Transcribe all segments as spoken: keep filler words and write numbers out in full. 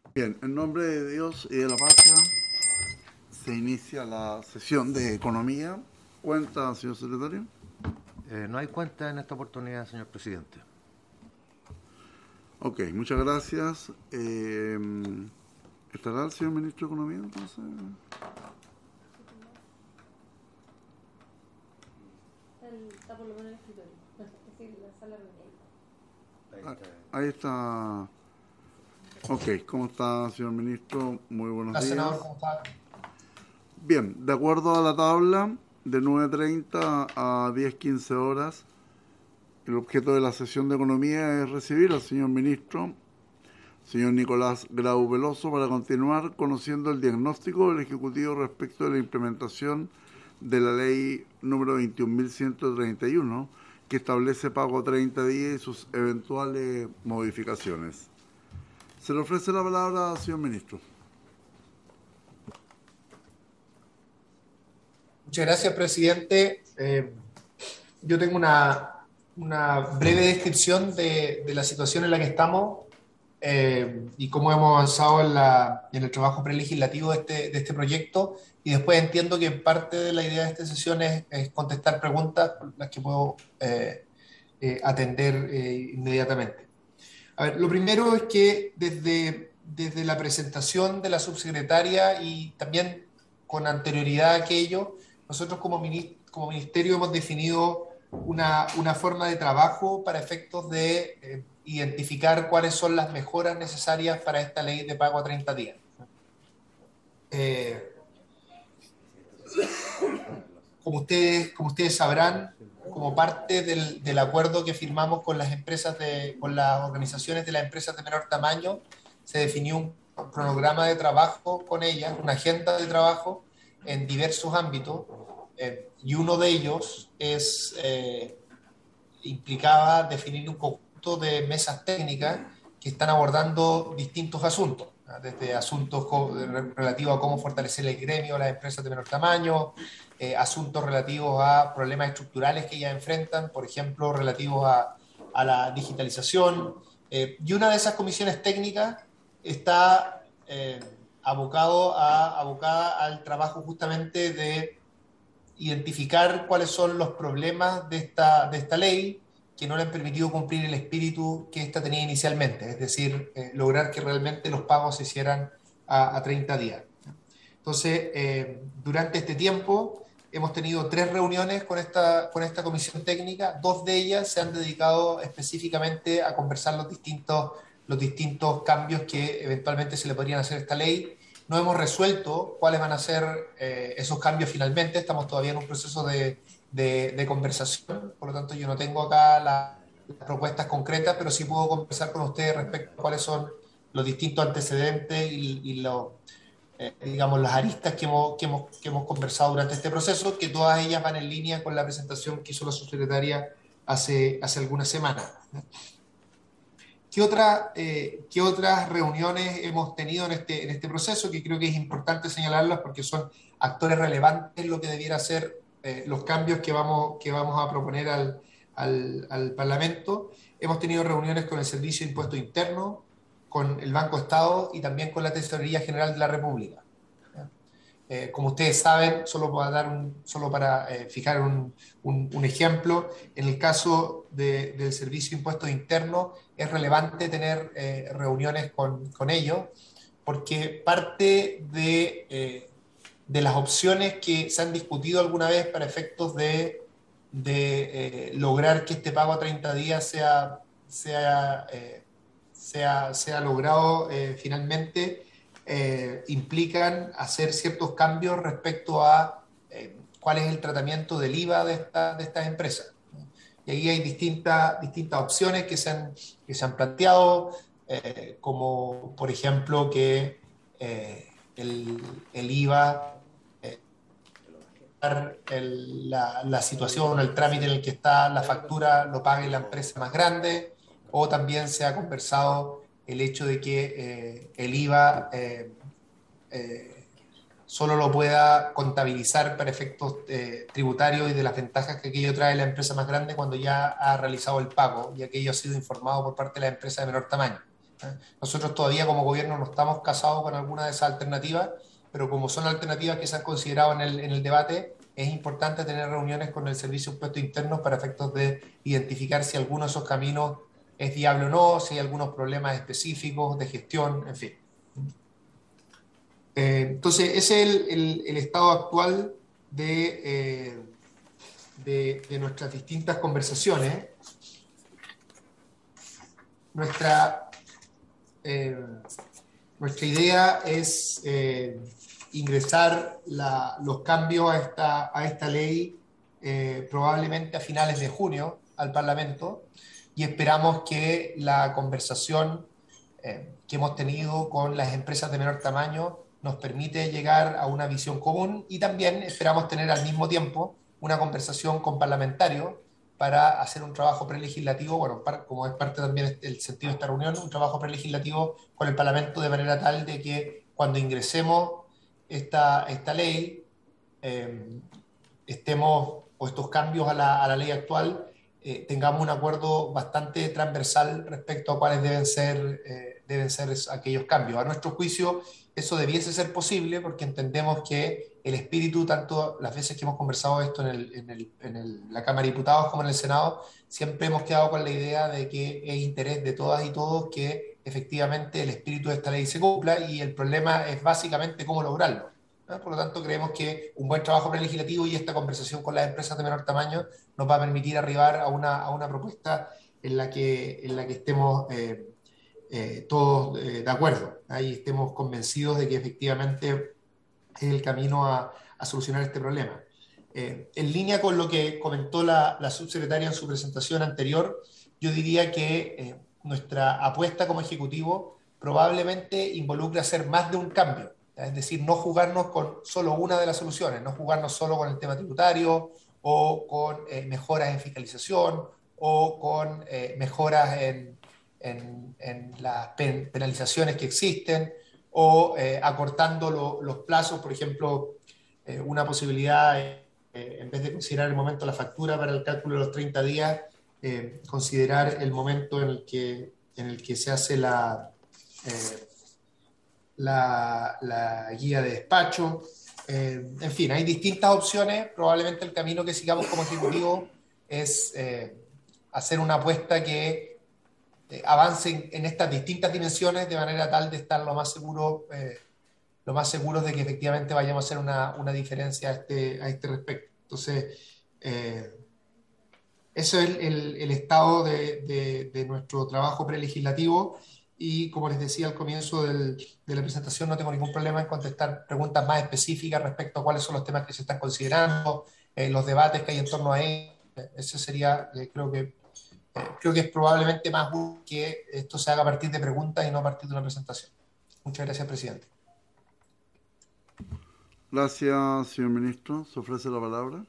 Bien, en nombre de Dios y de la patria se inicia la sesión de economía. ¿Cuenta, señor secretario? Eh, no hay cuenta en esta oportunidad, señor presidente. Ok, muchas gracias. Eh, ¿Estará el señor ministro de Economía entonces? Está por lo menos en el escritorio, es decir, la sala reunida. Ahí está. Ok, ¿cómo está, señor ministro? Muy buenos Hola, días. senador, ¿cómo está? Bien, de acuerdo a la tabla, de nueve treinta a diez quince horas, el objeto de la sesión de economía es recibir al señor ministro, señor Nicolás Grau Veloso, para continuar conociendo el diagnóstico del Ejecutivo respecto de la implementación de la ley número veintiún mil ciento treinta y uno, que establece pago a treinta días y sus eventuales modificaciones. Se le ofrece la palabra al señor ministro. Muchas gracias, presidente. Eh, yo tengo una, una breve descripción de, de la situación en la que estamos eh, y cómo hemos avanzado en, la, en el trabajo prelegislativo de este, de este proyecto, y después entiendo que parte de la idea de esta sesión es, es contestar preguntas, las que puedo eh, eh, atender eh, inmediatamente. A ver, lo primero es que desde, desde la presentación de la subsecretaria y también con anterioridad a aquello, nosotros como, mini, como ministerio hemos definido una, una forma de trabajo para efectos de eh, identificar cuáles son las mejoras necesarias para esta ley de pago a treinta días. Eh, como, ustedes, como ustedes sabrán, como parte del, del acuerdo que firmamos con las empresas de, con las organizaciones de las empresas de menor tamaño, se definió un cronograma de trabajo con ellas, una agenda de trabajo en diversos ámbitos, eh, y uno de ellos es, eh, implicaba definir un conjunto de mesas técnicas que están abordando distintos asuntos, ¿no? Desde asuntos relativos a cómo fortalecer el gremio, las empresas de menor tamaño, eh, asuntos relativos a problemas estructurales que ellas enfrentan, por ejemplo, relativos a, a la digitalización, eh, y una de esas comisiones técnicas está eh, abocado a, abocada al trabajo justamente de identificar cuáles son los problemas de esta, de esta ley que no le han permitido cumplir el espíritu que ésta tenía inicialmente, es decir, eh, lograr que realmente los pagos se hicieran a, a treinta días. Entonces, eh, durante este tiempo hemos tenido tres reuniones con esta, con esta comisión técnica, dos de ellas se han dedicado específicamente a conversar los distintos, los distintos cambios que eventualmente se le podrían hacer a esta ley. No hemos resuelto cuáles van a ser eh, esos cambios finalmente, estamos todavía en un proceso de, de, de conversación, por lo tanto yo no tengo acá la, las propuestas concretas, pero sí puedo conversar con ustedes respecto a cuáles son los distintos antecedentes y, y los, eh, digamos, las aristas que hemos, que, hemos, que hemos conversado durante este proceso, que todas ellas van en línea con la presentación que hizo la subsecretaria hace, hace algunas semanas. ¿Qué, otra, eh, ¿Qué otras reuniones hemos tenido en este, en este proceso? Que creo que es importante señalarlas porque son actores relevantes en lo que debiera ser eh, los cambios que vamos, que vamos a proponer al, al, al Parlamento. Hemos tenido reuniones con el Servicio de Impuestos Internos, con el Banco Estado y también con la Tesorería General de la República. Eh, como ustedes saben, solo para, dar un, solo para eh, fijar un, un, un ejemplo, en el caso de, del Servicio de Impuestos Internos es relevante tener eh, reuniones con, con ellos, porque parte de, eh, de las opciones que se han discutido alguna vez para efectos de, de eh, lograr que este pago a treinta días sea, sea, eh, sea, sea logrado eh, finalmente, Eh, implican hacer ciertos cambios respecto a eh, cuál es el tratamiento del I V A de, esta, de estas empresas. Y ahí hay distintas, distintas opciones que se han, que se han planteado, eh, como por ejemplo que eh, el, el I V A, eh, el, la, la situación, el trámite en el que está la factura lo pague la empresa más grande, o también se ha conversado el hecho de que eh, el I V A eh, eh, solo lo pueda contabilizar para efectos eh, tributarios y de las ventajas que aquello trae la empresa más grande cuando ya ha realizado el pago y aquello ha sido informado por parte de la empresa de menor tamaño. ¿eh? Nosotros todavía como gobierno no estamos casados con alguna de esas alternativas, pero como son alternativas que se han considerado en el, en el debate, es importante tener reuniones con el Servicio de Impuestos Internos para efectos de identificar si alguno de esos caminos es viable o no, si hay algunos problemas específicos de gestión, en fin. Eh, entonces, ese es el, el, el estado actual de, eh, de, de nuestras distintas conversaciones. Nuestra, eh, nuestra idea es eh, ingresar la, los cambios a esta, a esta ley eh, probablemente a finales de junio al Parlamento, y esperamos que la conversación eh, que hemos tenido con las empresas de menor tamaño nos permite llegar a una visión común, y también esperamos tener al mismo tiempo una conversación con parlamentarios para hacer un trabajo prelegislativo, bueno, para, como es parte también del sentido de esta reunión, un trabajo prelegislativo con el Parlamento de manera tal de que cuando ingresemos esta, esta ley, eh, estemos, o estos cambios a la, a la ley actual, eh, tengamos un acuerdo bastante transversal respecto a cuáles deben ser, eh, deben ser aquellos cambios. A nuestro juicio, eso debiese ser posible porque entendemos que el espíritu, tanto las veces que hemos conversado esto en, el, en, el, en el, la Cámara de Diputados como en el Senado, siempre hemos quedado con la idea de que es interés de todas y todos que efectivamente el espíritu de esta ley se cumpla, y el problema es básicamente cómo lograrlo, ¿no? Por lo tanto, creemos que un buen trabajo prelegislativo y esta conversación con las empresas de menor tamaño nos va a permitir arribar a una, a una propuesta en la que, en la que estemos eh, eh, todos eh, de acuerdo. Ahí estemos convencidos de que efectivamente es el camino a, a solucionar este problema. Eh, en línea con lo que comentó la, la subsecretaria en su presentación anterior, yo diría que eh, nuestra apuesta como Ejecutivo probablemente involucra hacer más de un cambio. Es decir, no jugarnos con solo una de las soluciones, no jugarnos solo con el tema tributario o con eh, mejoras en fiscalización o con eh, mejoras en, en, en las pen, penalizaciones que existen, o eh, acortando lo, los plazos, por ejemplo, eh, una posibilidad, eh, en vez de considerar el momento de la factura para el cálculo de los treinta días, eh, considerar el momento en el que, en el que se hace la... Eh, La, la guía de despacho, eh, en fin, hay distintas opciones. Probablemente el camino que sigamos como Ejecutivo es eh, hacer una apuesta que eh, avance en, en estas distintas dimensiones de manera tal de estar lo más seguro, eh, lo más seguros de que efectivamente vayamos a hacer una, una diferencia a este, a este respecto. Entonces, eh, eso es el, el, el estado de, de, de nuestro trabajo prelegislativo. Y como les decía al comienzo del, de la presentación, no tengo ningún problema en contestar preguntas más específicas respecto a cuáles son los temas que se están considerando, eh, los debates que hay en torno a ellos. Eso sería, eh, creo que eh, creo que es probablemente más útil que esto se haga a partir de preguntas y no a partir de una presentación. Muchas gracias, presidente. Gracias, señor ministro. ¿Se ofrece la palabra?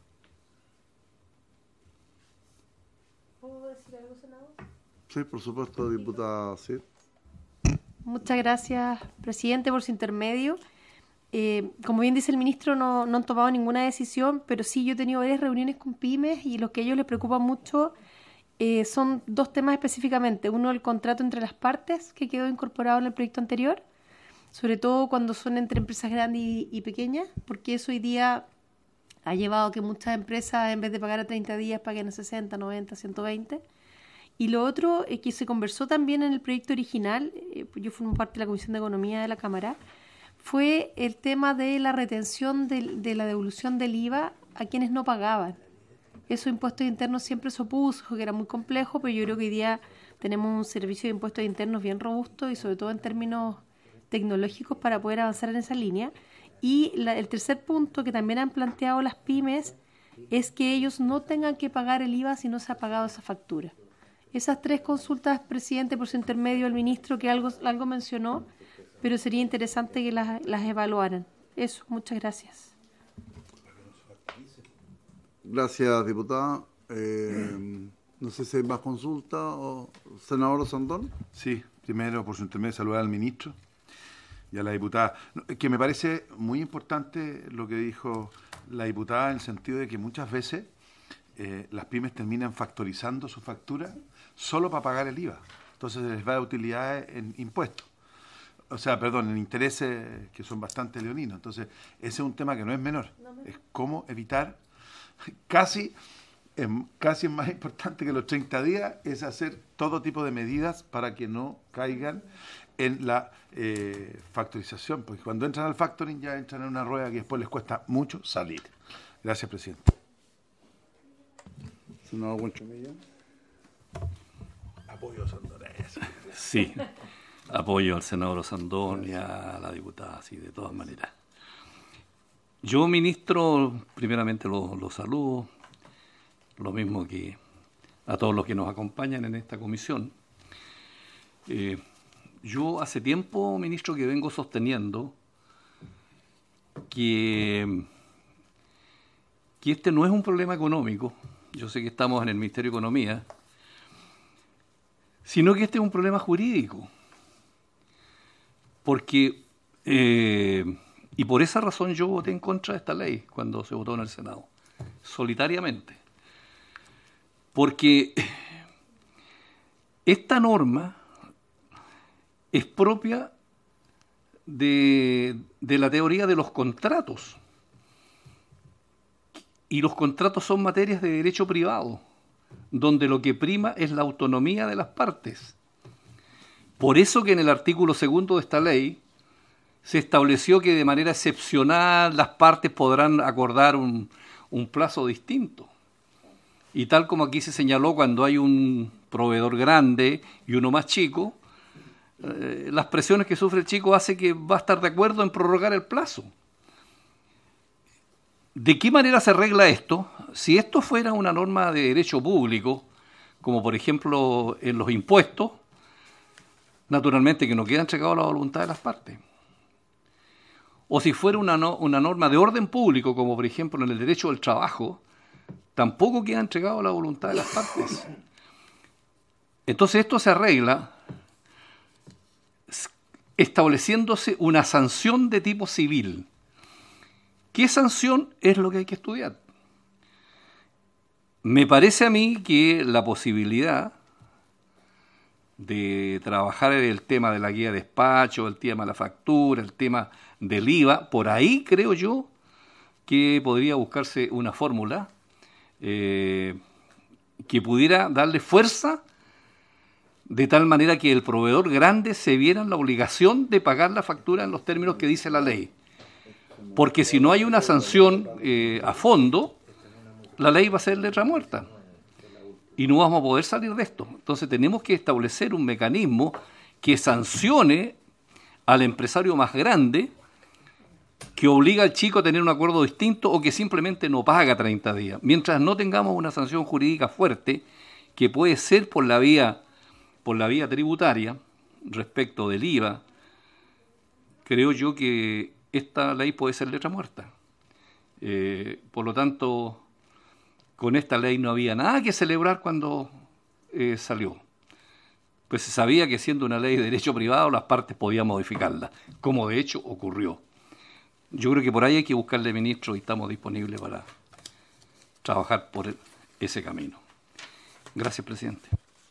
¿Puedo decir algo, senador? Sí, por supuesto, diputada Cid. Muchas gracias, presidente, por su intermedio. Eh, como bien dice el ministro, no, no han tomado ninguna decisión, pero sí yo he tenido varias reuniones con pymes y lo que a ellos les preocupa mucho eh, son dos temas específicamente. Uno, el contrato entre las partes, que quedó incorporado en el proyecto anterior, sobre todo cuando son entre empresas grandes y, y pequeñas, porque eso hoy día ha llevado a que muchas empresas, en vez de pagar a treinta días, paguen a sesenta, noventa, ciento veinte. Y lo otro, eh, que se conversó también en el proyecto original, eh, yo formo parte de la Comisión de Economía de la Cámara, fue el tema de la retención de, de la devolución del I V A a quienes no pagaban. Eso impuestos internos siempre se opuso, que era muy complejo, pero yo creo que hoy día tenemos un servicio de impuestos internos bien robusto y sobre todo en términos tecnológicos para poder avanzar en esa línea. Y la, el tercer punto que también han planteado las pymes es que ellos no tengan que pagar el I V A si no se ha pagado esa factura. Esas tres consultas, presidente, por su intermedio, el ministro que algo, algo mencionó, pero sería interesante que las, las evaluaran. Eso, muchas gracias. Gracias, diputada. Eh, no sé si hay más consultas. O, senador Sandón. Sí, primero, por su intermedio, saludar al ministro y a la diputada. Que me parece muy importante lo que dijo la diputada, en el sentido de que muchas veces eh, las pymes terminan factorizando su factura solo para pagar el I V A. entonces se les va de utilidades en impuestos. O sea, perdón, en intereses que son bastante leoninos. Entonces, ese es un tema que no es menor. Es cómo evitar, casi, es, casi es más importante que los treinta días, es hacer todo tipo de medidas para que no caigan en la eh, factorización. Porque cuando entran al factoring ya entran en una rueda que después les cuesta mucho salir. Gracias, presidente. Senador Buenchumilla. Apoyo a Sandonés. Sí. Apoyo al senador Osandón y a la diputada, sí, de todas maneras. Yo, ministro, primeramente lo, lo saludo, lo mismo que a todos los que nos acompañan en esta comisión. Eh, yo hace tiempo, ministro, que vengo sosteniendo que, que este no es un problema económico, yo sé que estamos en el Ministerio de Economía, sino que este es un problema jurídico. Porque, eh, y por esa razón yo voté en contra de esta ley cuando se votó en el Senado, solitariamente. Porque esta norma es propia de, de la teoría de los contratos. Y los contratos son materias de derecho privado, donde lo que prima es la autonomía de las partes. Por eso que en el artículo segundo de esta ley se estableció que de manera excepcional las partes podrán acordar un, un plazo distinto. Y tal como aquí se señaló, cuando hay un proveedor grande y uno más chico, eh, las presiones que sufre el chico hace que va a estar de acuerdo en prorrogar el plazo. ¿De qué manera se arregla esto? Si esto fuera una norma de derecho público, como por ejemplo en los impuestos, naturalmente que no queda entregado a la voluntad de las partes. O si fuera una, no, una norma de orden público, como por ejemplo en el derecho del trabajo, tampoco queda entregado a la voluntad de las partes. Entonces esto se arregla estableciéndose una sanción de tipo civil. ¿Qué sanción es lo que hay que estudiar? Me parece a mí que la posibilidad de trabajar el tema de la guía de despacho, el tema de la factura, el tema del I V A, por ahí creo yo que podría buscarse una fórmula eh, que pudiera darle fuerza de tal manera que el proveedor grande se viera en la obligación de pagar la factura en los términos que dice la ley. Porque si no hay una sanción eh, a fondo, la ley va a ser letra muerta. Y no vamos a poder salir de esto. Entonces tenemos que establecer un mecanismo que sancione al empresario más grande, que obliga al chico a tener un acuerdo distinto o que simplemente no paga treinta días. Mientras no tengamos una sanción jurídica fuerte, que puede ser por la vía, por la vía tributaria, respecto del I V A, creo yo que esta ley puede ser letra muerta. Eh, por lo tanto, con esta ley no había nada que celebrar cuando eh, salió. Pues se sabía que siendo una ley de derecho privado las partes podían modificarla, como de hecho ocurrió. Yo creo que por ahí hay que buscarle, ministro, y estamos disponibles para trabajar por ese camino. Gracias, presidente.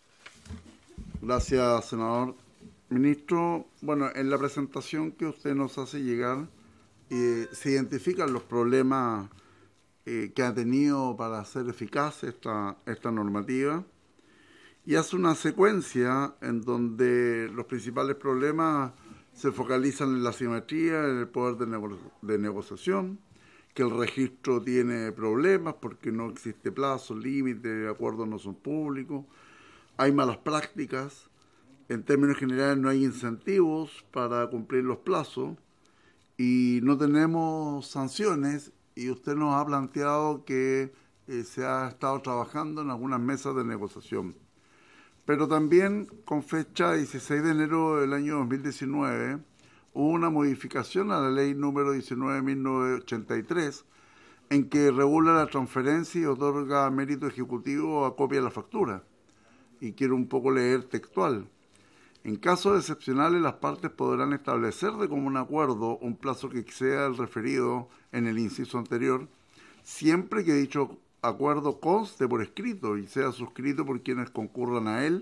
Gracias, senador. Ministro, bueno, en la presentación que usted nos hace llegar, eh, se identifican los problemas eh, que ha tenido para hacer eficaz esta, esta normativa, y hace una secuencia en donde los principales problemas se focalizan en la asimetría, en el poder de, nego de negociación, que el registro tiene problemas porque no existe plazo, límite, acuerdos no son públicos, hay malas prácticas, en términos generales no hay incentivos para cumplir los plazos y no tenemos sanciones, y usted nos ha planteado que eh, se ha estado trabajando en algunas mesas de negociación. Pero también con fecha dieciséis de enero del año dos mil diecinueve hubo una modificación a la ley número diecinueve mil novecientos ochenta y tres en que regula la transferencia y otorga mérito ejecutivo a copia de la factura. Y quiero un poco leer textual. En casos excepcionales, las partes podrán establecer de común acuerdo un plazo que exceda el referido en el inciso anterior, siempre que dicho acuerdo conste por escrito y sea suscrito por quienes concurran a él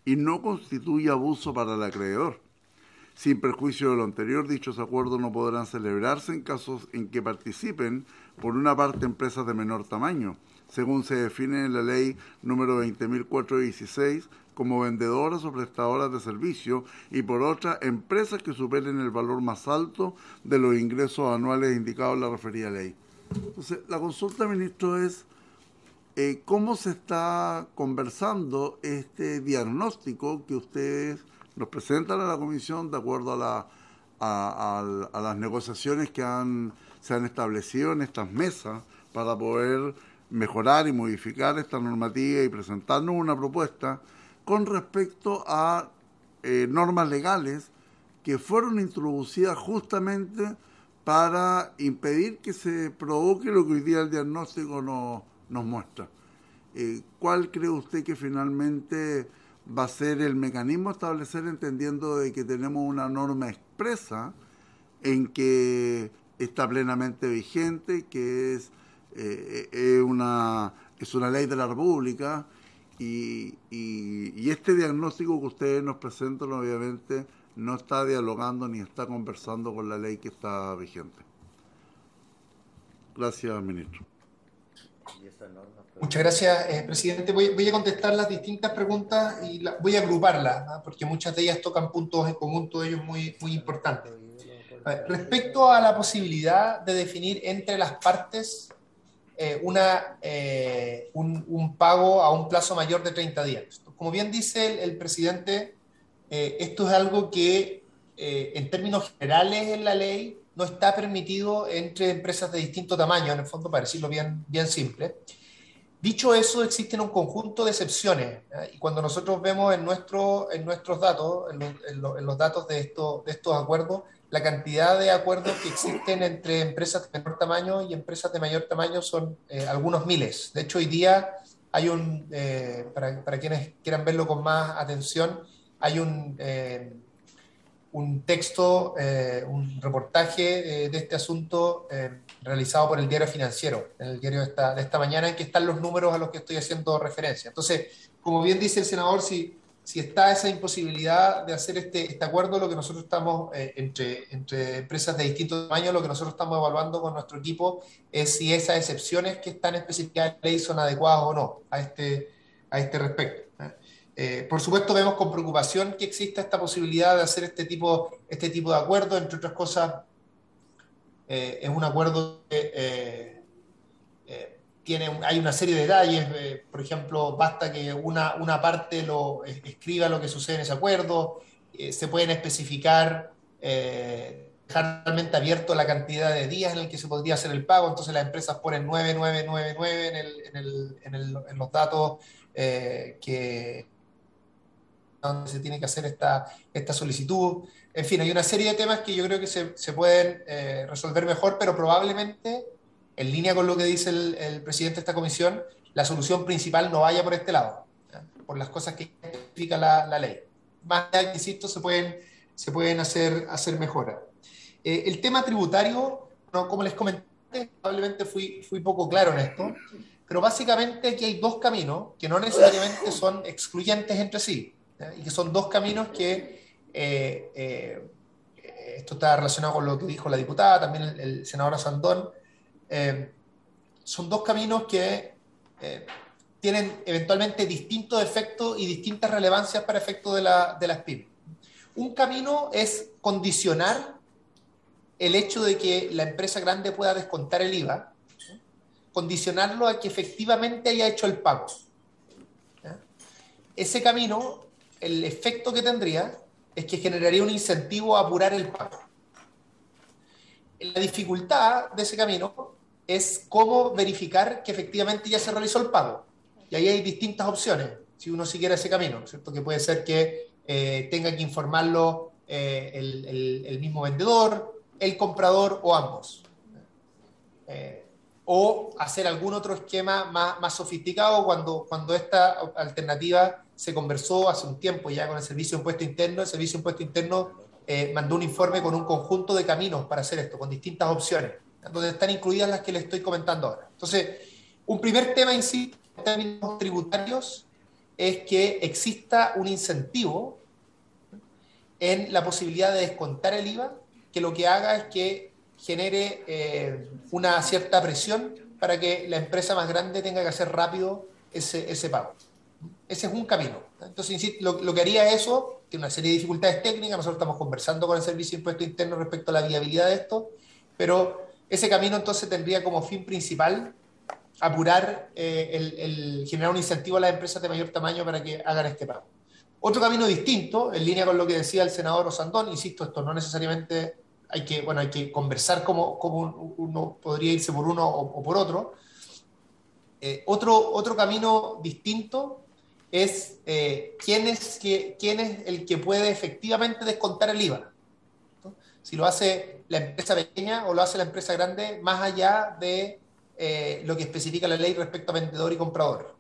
y no constituye abuso para el acreedor. Sin perjuicio de lo anterior, dichos acuerdos no podrán celebrarse en casos en que participen por una parte empresas de menor tamaño, según se define en la ley número veinte mil cuatrocientos dieciséis, como vendedoras o prestadoras de servicio, y por otra, empresas que superen el valor más alto de los ingresos anuales indicados en la referida ley. Entonces, la consulta, ministro, es eh, cómo se está conversando este diagnóstico que ustedes nos presentan a la comisión de acuerdo a, la, a, a, a las negociaciones que han, se han establecido en estas mesas para poder mejorar y modificar esta normativa y presentarnos una propuesta con respecto a eh, normas legales que fueron introducidas justamente para impedir que se provoque lo que hoy día el diagnóstico nos, nos muestra. Eh, ¿Cuál cree usted que finalmente va a ser el mecanismo a establecer, entendiendo de que tenemos una norma expresa en que está plenamente vigente, que es, eh, eh, una, es una ley de la República, y, y, y este diagnóstico que ustedes nos presentan obviamente no está dialogando ni está conversando con la ley que está vigente? Gracias, ministro. Muchas gracias, eh, presidente. Voy, voy a contestar las distintas preguntas y la, voy a agruparlas, ¿no? Porque muchas de ellas tocan puntos en común, todos ellos muy, muy importantes. A ver, respecto a la posibilidad de definir entre las partes eh, una, eh, un, un pago a un plazo mayor de treinta días. Como bien dice el, el presidente, eh, esto es algo que eh, en términos generales en la ley no está permitido entre empresas de distinto tamaño, en el fondo, para decirlo bien, bien simple. Dicho eso, existen un conjunto de excepciones, ¿eh? Y cuando nosotros vemos en, nuestro, en nuestros datos, en, lo, en, lo, en los datos de, esto, de estos acuerdos, la cantidad de acuerdos que existen entre empresas de menor tamaño y empresas de mayor tamaño son eh, algunos miles. De hecho, hoy día hay un, eh, para, para quienes quieran verlo con más atención, hay un, eh, un texto, eh, un reportaje eh, de este asunto eh, realizado por el Diario Financiero, en el diario de esta, de esta mañana, en que están los números a los que estoy haciendo referencia. Entonces, como bien dice el senador, si, si está esa imposibilidad de hacer este, este acuerdo, lo que nosotros estamos, eh, entre, entre empresas de distintos tamaños, lo que nosotros estamos evaluando con nuestro equipo es si esas excepciones que están especificadas en la ley son adecuadas o no a este, a este respecto. Eh, por supuesto, vemos con preocupación que exista esta posibilidad de hacer este tipo, este tipo de acuerdo, entre otras cosas. Eh, es un acuerdo que eh, eh, tiene, hay una serie de detalles, eh, por ejemplo, basta que una, una parte lo eh, escriba lo que sucede en ese acuerdo, eh, se pueden especificar, eh, dejar realmente abierto la cantidad de días en el que se podría hacer el pago, entonces las empresas ponen nueve nueve nueve nueve en, el, en, el, en, el, en los datos eh, que donde se tiene que hacer esta, esta solicitud. En fin, hay una serie de temas que yo creo que se, se pueden eh, resolver mejor, pero probablemente, en línea con lo que dice el, el presidente de esta comisión, la solución principal no vaya por este lado, ¿ya? Por las cosas que explica la, la ley. Más allá que, insisto, se pueden, se pueden hacer, hacer mejoras. Eh, el tema tributario, no, como les comenté, probablemente fui, fui poco claro en esto, pero básicamente aquí hay dos caminos que no necesariamente son excluyentes entre sí, ¿ya? Y que son dos caminos que Eh, eh, esto está relacionado con lo que dijo la diputada, también el, el senador Sandón. Eh, son dos caminos que eh, tienen eventualmente distintos efectos y distintas relevancias para efectos de, la, de las pymes. Un camino es condicionar el hecho de que la empresa grande pueda descontar el I V A, ¿sí? Condicionarlo a que efectivamente haya hecho el pago, ¿sí? Ese camino, el efecto que tendría es que generaría un incentivo a apurar el pago. La dificultad de ese camino es cómo verificar que efectivamente ya se realizó el pago. Y ahí hay distintas opciones, si uno siguiera ese camino, ¿cierto? Que puede ser que eh, tenga que informarlo eh, el, el, el mismo vendedor, el comprador o ambos. Eh, o hacer algún otro esquema más, más sofisticado cuando, cuando esta alternativa se conversó hace un tiempo ya con el Servicio de Impuesto Interno. El Servicio de Impuesto Interno eh, mandó un informe con un conjunto de caminos para hacer esto, con distintas opciones, donde están incluidas las que les estoy comentando ahora. Entonces, un primer tema, insisto, en términos tributarios, es que exista un incentivo en la posibilidad de descontar el I V A, que lo que haga es que genere eh, una cierta presión para que la empresa más grande tenga que hacer rápido ese, ese pago. Ese es un camino. Entonces, insisto, lo, lo que haría eso, tiene una serie de dificultades técnicas, nosotros estamos conversando con el Servicio de Impuesto Interno respecto a la viabilidad de esto, pero ese camino entonces tendría como fin principal apurar, eh, el, el generar un incentivo a las empresas de mayor tamaño para que hagan este pago. Otro camino distinto, en línea con lo que decía el senador Osandón, insisto, esto no necesariamente hay que, bueno, hay que conversar cómo, cómo uno podría irse por uno o, o por otro. Eh, otro. Otro camino distinto es, eh, quién es, que, quién es el que puede efectivamente descontar el I V A, ¿no? Si lo hace la empresa pequeña o lo hace la empresa grande, más allá de eh, lo que especifica la ley respecto a vendedor y comprador.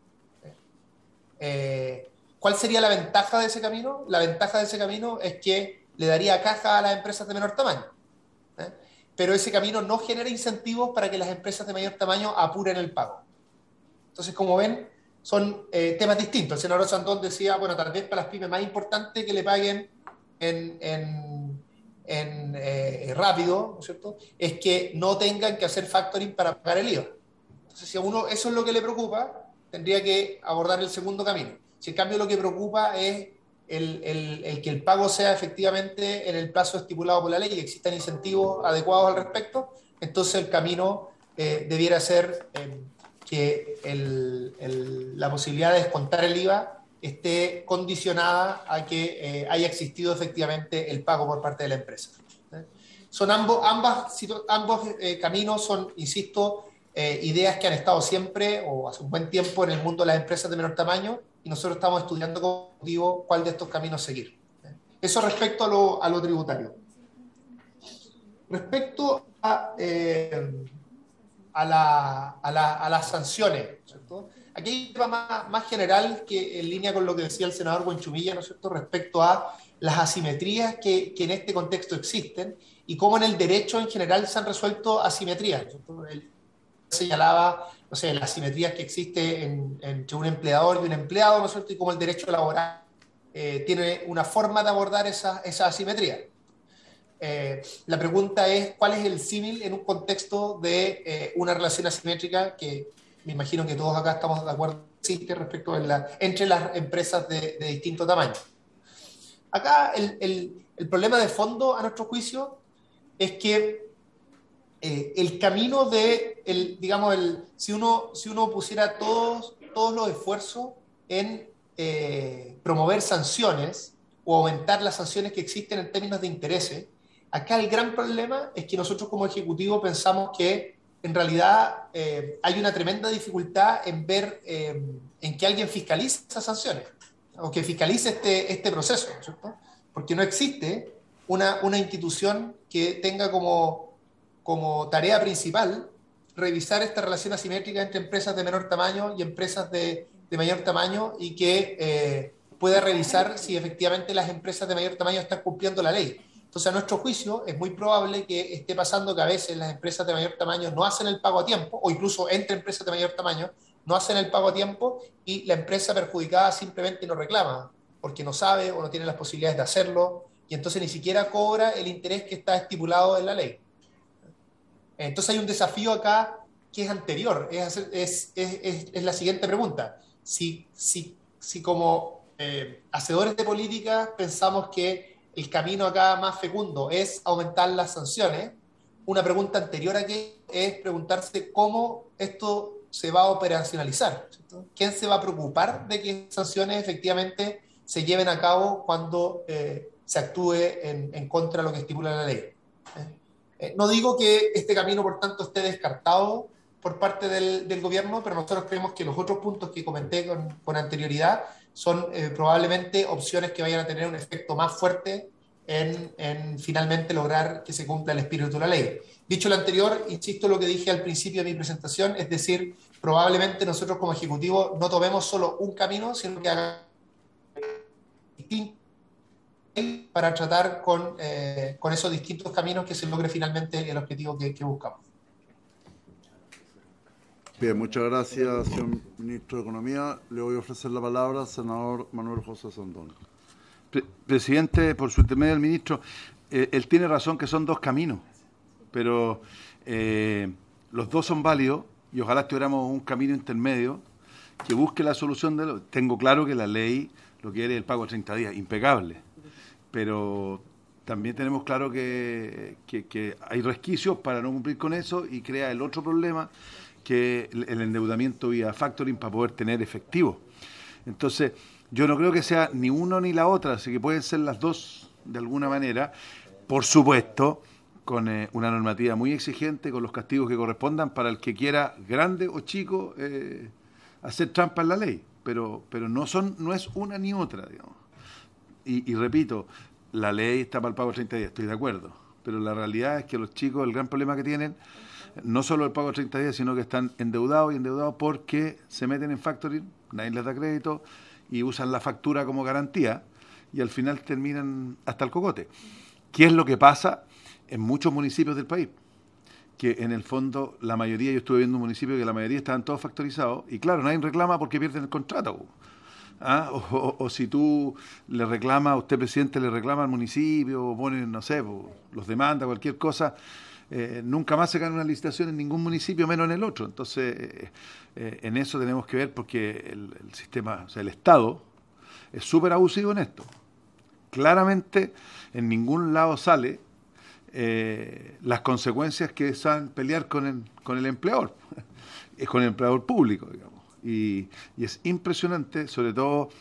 Eh, ¿Cuál sería la ventaja de ese camino? La ventaja de ese camino es que le daría caja a las empresas de menor tamaño, ¿eh? Pero ese camino no genera incentivos para que las empresas de mayor tamaño apuren el pago. Entonces, como ven, son eh, temas distintos. El senador Sandón decía, bueno, tal vez para las pymes más importante que le paguen en, en, en eh, rápido, ¿no es cierto?, es que no tengan que hacer factoring para pagar el I V A. Entonces, si a uno eso es lo que le preocupa, tendría que abordar el segundo camino. Si en cambio lo que preocupa es el, el, el que el pago sea efectivamente en el plazo estipulado por la ley y existan incentivos adecuados al respecto, entonces el camino eh, debiera ser eh, que el, el, la posibilidad de descontar el I V A esté condicionada a que eh, haya existido efectivamente el pago por parte de la empresa. ¿Eh? Son ambos, ambas, ambos eh, caminos son, insisto, eh, ideas que han estado siempre o hace un buen tiempo en el mundo de las empresas de menor tamaño, y nosotros estamos estudiando como motivo cuál de estos caminos seguir. Eso respecto a lo, a lo tributario. Respecto a, eh, a, la, a, la, a las sanciones, ¿cierto? Aquí hay un tema más, más general que en línea con lo que decía el senador Buenchumilla, ¿no es cierto?, respecto a las asimetrías que, que en este contexto existen y cómo en el derecho en general se han resuelto asimetrías, ¿cierto? Él señalaba, no sé, las asimetrías que existen entre un empleador y un empleado, ¿no es cierto?, y cómo el derecho laboral eh, tiene una forma de abordar esa, esa asimetría. Eh, la pregunta es, ¿cuál es el símil en un contexto de eh, una relación asimétrica que me imagino que todos acá estamos de acuerdo existe respecto a la, entre las empresas de, de distinto tamaño? Acá el, el, el problema de fondo, a nuestro juicio, es que eh, el camino de, el, digamos, el, si, uno, si uno pusiera todos, todos los esfuerzos en eh, promover sanciones o aumentar las sanciones que existen en términos de intereses, acá el gran problema es que nosotros como Ejecutivo pensamos que en realidad eh, hay una tremenda dificultad en ver, eh, en que alguien fiscalice esas sanciones, o que fiscalice este, este proceso, ¿cierto? Porque no existe una, una institución que tenga como, como tarea principal revisar esta relación asimétrica entre empresas de menor tamaño y empresas de, de mayor tamaño, y que eh, pueda revisar si efectivamente las empresas de mayor tamaño están cumpliendo la ley. Entonces, a nuestro juicio, es muy probable que esté pasando que a veces las empresas de mayor tamaño no hacen el pago a tiempo, o incluso entre empresas de mayor tamaño no hacen el pago a tiempo, y la empresa perjudicada simplemente no reclama, porque no sabe o no tiene las posibilidades de hacerlo, y entonces ni siquiera cobra el interés que está estipulado en la ley. Entonces hay un desafío acá que es anterior, es, es, es, es, es la siguiente pregunta. Si, si, si como eh, hacedores de política pensamos que el camino acá más fecundo es aumentar las sanciones, una pregunta anterior aquí es preguntarse cómo esto se va a operacionalizar, ¿cierto? ¿Quién se va a preocupar de que sanciones efectivamente se lleven a cabo cuando eh, se actúe en, en contra de lo que estipula la ley? ¿Eh? Eh, no digo que este camino, por tanto, esté descartado por parte del, del gobierno, pero nosotros creemos que los otros puntos que comenté con, con anterioridad son eh, probablemente opciones que vayan a tener un efecto más fuerte en, en finalmente lograr que se cumpla el espíritu de la ley. Dicho lo anterior, insisto en lo que dije al principio de mi presentación, es decir, probablemente nosotros como Ejecutivo no tomemos solo un camino, sino que hagamos distintos para tratar con, eh, con esos distintos caminos que se logre finalmente el objetivo que, que buscamos. Bien, muchas gracias, señor ministro de Economía. Le voy a ofrecer la palabra al senador Manuel José Sandón. Pre- Presidente, por su intermedio del ministro, eh, él tiene razón que son dos caminos, pero eh, los dos son válidos y ojalá tuviéramos un camino intermedio que busque la solución de lo... Tengo claro que la ley lo quiere el pago de treinta días, impecable, pero también tenemos claro que, que, que hay resquicios para no cumplir con eso y crea el otro problema, que el, el endeudamiento vía factoring para poder tener efectivo. Entonces, yo no creo que sea ni uno ni la otra, así que pueden ser las dos de alguna manera, por supuesto, con eh, una normativa muy exigente, con los castigos que correspondan para el que quiera, grande o chico, eh, hacer trampa en la ley, pero pero no son no es una ni otra, digamos. Y, y repito, la ley está para el pago de treinta días, estoy de acuerdo, pero la realidad es que los chicos, el gran problema que tienen, no solo el pago de treinta días, sino que están endeudados y endeudados porque se meten en factoring, nadie les da crédito y usan la factura como garantía y al final terminan hasta el cocote. ¿Qué es lo que pasa en muchos municipios del país? Que en el fondo la mayoría, yo estuve viendo un municipio que la mayoría estaban todos factorizados y claro, nadie reclama porque pierden el contrato. ¿Ah? O, o, o si tú le reclamas, usted presidente le reclama al municipio, o ponen, no sé, los demanda, cualquier cosa, eh, nunca más se gana una licitación en ningún municipio, menos en el otro. Entonces, eh, eh, en eso tenemos que ver porque el, el sistema, o sea, el Estado es súper abusivo en esto. Claramente, en ningún lado sale eh, las consecuencias que son pelear con el, con el empleador, es con el empleador público, digamos. Y, y es impresionante, sobre todo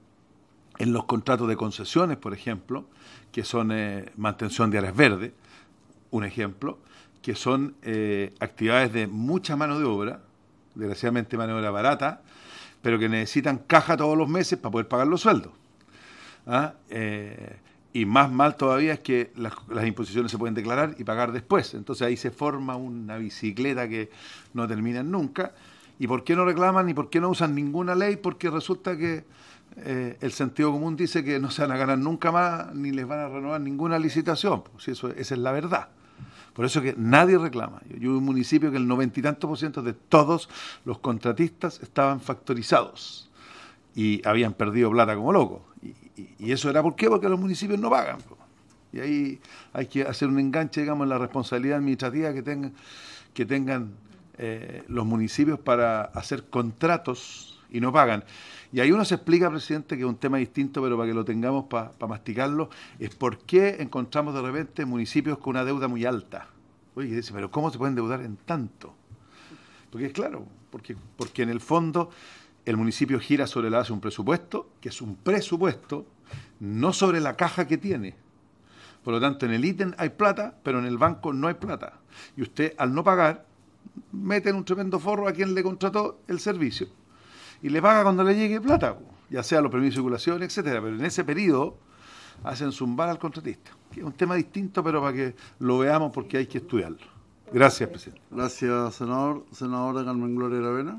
en los contratos de concesiones, por ejemplo, que son eh, mantención de áreas verdes, un ejemplo, que son eh, actividades de mucha mano de obra, desgraciadamente mano de obra barata, pero que necesitan caja todos los meses para poder pagar los sueldos. ¿Ah? Eh, y más mal todavía es que las, las imposiciones se pueden declarar y pagar después. Entonces ahí se forma una bicicleta que no termina nunca. ¿Y por qué no reclaman y por qué no usan ninguna ley? Porque resulta que eh, el sentido común dice que no se van a ganar nunca más ni les van a renovar ninguna licitación. Pues eso, esa es la verdad. Por eso que nadie reclama. Yo vivo en un municipio que el noventa y tantos por ciento de todos los contratistas estaban factorizados y habían perdido plata como locos. Y, y, y eso era ¿por qué? Porque los municipios no pagan. Y ahí hay que hacer un enganche, digamos, en la responsabilidad administrativa que tengan, que tengan eh, los municipios para hacer contratos y no pagan. Y ahí uno se explica, presidente, que es un tema distinto, pero para que lo tengamos para pa masticarlo, es por qué encontramos de repente municipios con una deuda muy alta. Oye, dice, pero ¿cómo se pueden endeudar en tanto? Porque es claro, porque, porque en el fondo el municipio gira sobre la base de un presupuesto, que es un presupuesto, no sobre la caja que tiene. Por lo tanto, en el ítem hay plata, pero en el banco no hay plata. Y usted, al no pagar, mete en un tremendo forro a quien le contrató el servicio. Y le paga cuando le llegue plata, ya sea los permisos de circulación, etcétera. Pero en ese periodo hacen zumbar al contratista. Que es un tema distinto, pero para que lo veamos porque hay que estudiarlo. Gracias, presidente. Gracias, senador. Senadora Carmen Gloria Aravena.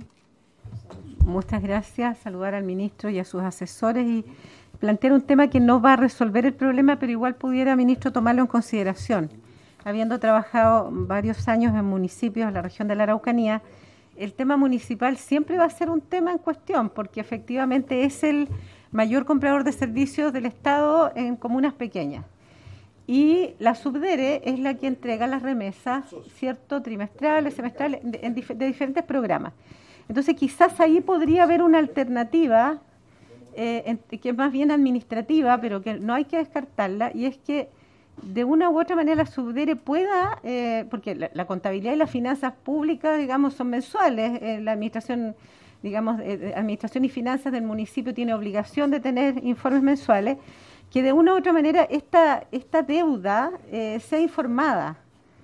Muchas gracias. Saludar al ministro y a sus asesores y plantear un tema que no va a resolver el problema, pero igual pudiera, ministro, tomarlo en consideración. Habiendo trabajado varios años en municipios de la región de la Araucanía, el tema municipal siempre va a ser un tema en cuestión, porque efectivamente es el mayor comprador de servicios del Estado en comunas pequeñas. Y la Subdere es la que entrega las remesas, ¿cierto?, trimestrales, semestrales, de, en dif de diferentes programas. Entonces quizás ahí podría haber una alternativa, eh, en, que es más bien administrativa, pero que no hay que descartarla, y es que de una u otra manera la Subdere pueda, eh, porque la, la contabilidad y las finanzas públicas, digamos, son mensuales, eh, la administración, digamos, eh, administración y finanzas del municipio tiene obligación de tener informes mensuales, que de una u otra manera esta, esta deuda eh, sea informada.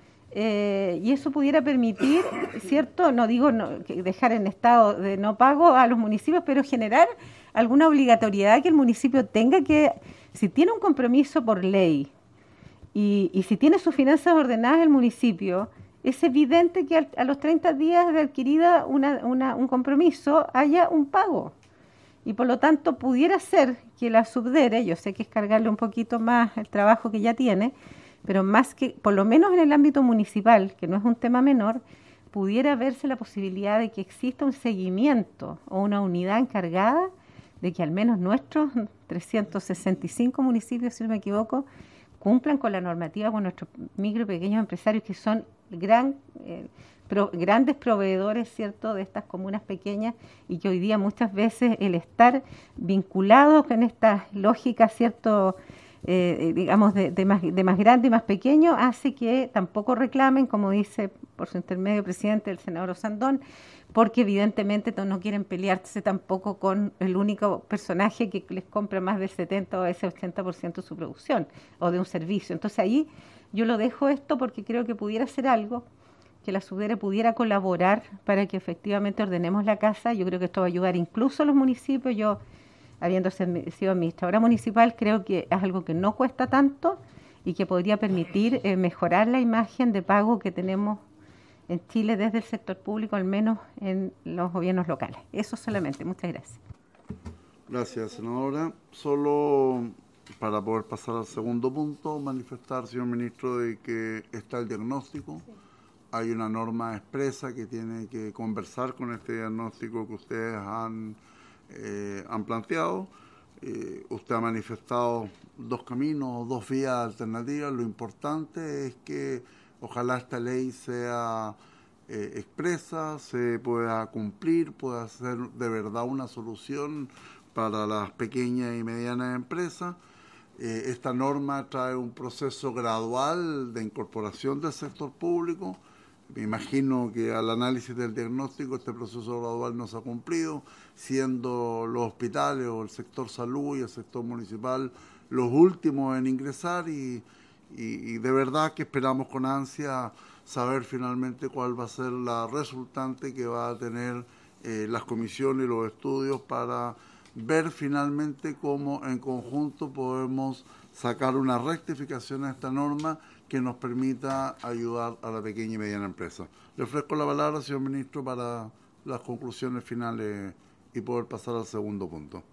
Eh, y eso pudiera permitir, ¿cierto? No digo no, dejar en estado de no pago a los municipios, pero generar alguna obligatoriedad que el municipio tenga que, si tiene un compromiso por ley y, y si tiene sus finanzas ordenadas el municipio, es evidente que al, a los treinta días de adquirida una, una, un compromiso haya un pago. Y por lo tanto pudiera ser que la Subdere, yo sé que es cargarle un poquito más el trabajo que ya tiene, pero más que, por lo menos en el ámbito municipal, que no es un tema menor, pudiera verse la posibilidad de que exista un seguimiento o una unidad encargada de que al menos nuestros trescientos sesenta y cinco municipios, si no me equivoco, cumplan con la normativa con nuestros micro y pequeños empresarios, que son gran, eh, pro, grandes proveedores, ¿cierto?, de estas comunas pequeñas, y que hoy día muchas veces el estar vinculados con esta lógica, ¿cierto?, eh, digamos, de, de, más, de más grande y más pequeño, hace que tampoco reclamen, como dice por su intermedio presidente el senador Osandón, porque evidentemente no quieren pelearse tampoco con el único personaje que les compra más del setenta o ese ochenta por ciento de su producción o de un servicio. Entonces ahí yo lo dejo esto porque creo que pudiera ser algo que la Subdere pudiera colaborar para que efectivamente ordenemos la casa. Yo creo que esto va a ayudar incluso a los municipios. Yo, habiendo sido administradora municipal, creo que es algo que no cuesta tanto y que podría permitir eh, mejorar la imagen de pago que tenemos en Chile desde el sector público, al menos en los gobiernos locales. Eso solamente. Muchas gracias. Gracias, senadora. Solo para poder pasar al segundo punto, manifestar, señor ministro, de que está el diagnóstico. Sí. Hay una norma expresa que tiene que conversar con este diagnóstico que ustedes han, eh, han planteado. Eh, usted ha manifestado dos caminos, dos vías alternativas. Lo importante es que ojalá esta ley sea eh, expresa, se pueda cumplir, pueda ser de verdad una solución para las pequeñas y medianas empresas. Eh, esta norma trae un proceso gradual de incorporación del sector público. Me imagino que al análisis del diagnóstico este proceso gradual no se ha cumplido, siendo los hospitales o el sector salud y el sector municipal los últimos en ingresar y Y, y de verdad que esperamos con ansia saber finalmente cuál va a ser la resultante que va a tener eh, las comisiones y los estudios para ver finalmente cómo en conjunto podemos sacar una rectificación a esta norma que nos permita ayudar a la pequeña y mediana empresa. Le ofrezco la palabra, señor ministro, para las conclusiones finales y poder pasar al segundo punto.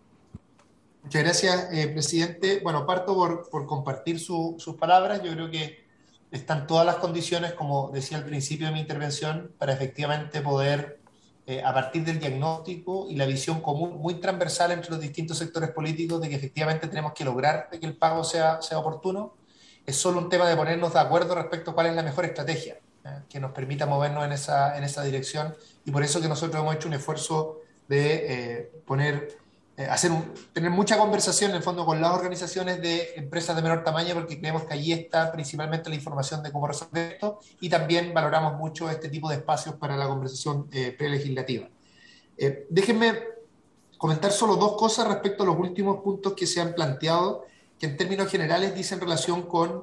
Muchas gracias, eh, presidente. Bueno, parto por, por compartir su, sus palabras. Yo creo que están todas las condiciones, como decía al principio de mi intervención, para efectivamente poder, eh, a partir del diagnóstico y la visión común muy transversal entre los distintos sectores políticos de que efectivamente tenemos que lograr de que el pago sea, sea oportuno, es solo un tema de ponernos de acuerdo respecto a cuál es la mejor estrategia, ¿eh? que nos permita movernos en esa, en esa dirección, y por eso que nosotros hemos hecho un esfuerzo de eh, poner... hacer un, tener mucha conversación en el fondo con las organizaciones de empresas de menor tamaño, porque creemos que allí está principalmente la información de cómo resolver esto, y también valoramos mucho este tipo de espacios para la conversación eh, prelegislativa. Eh, déjenme comentar solo dos cosas respecto a los últimos puntos que se han planteado, que en términos generales dicen relación con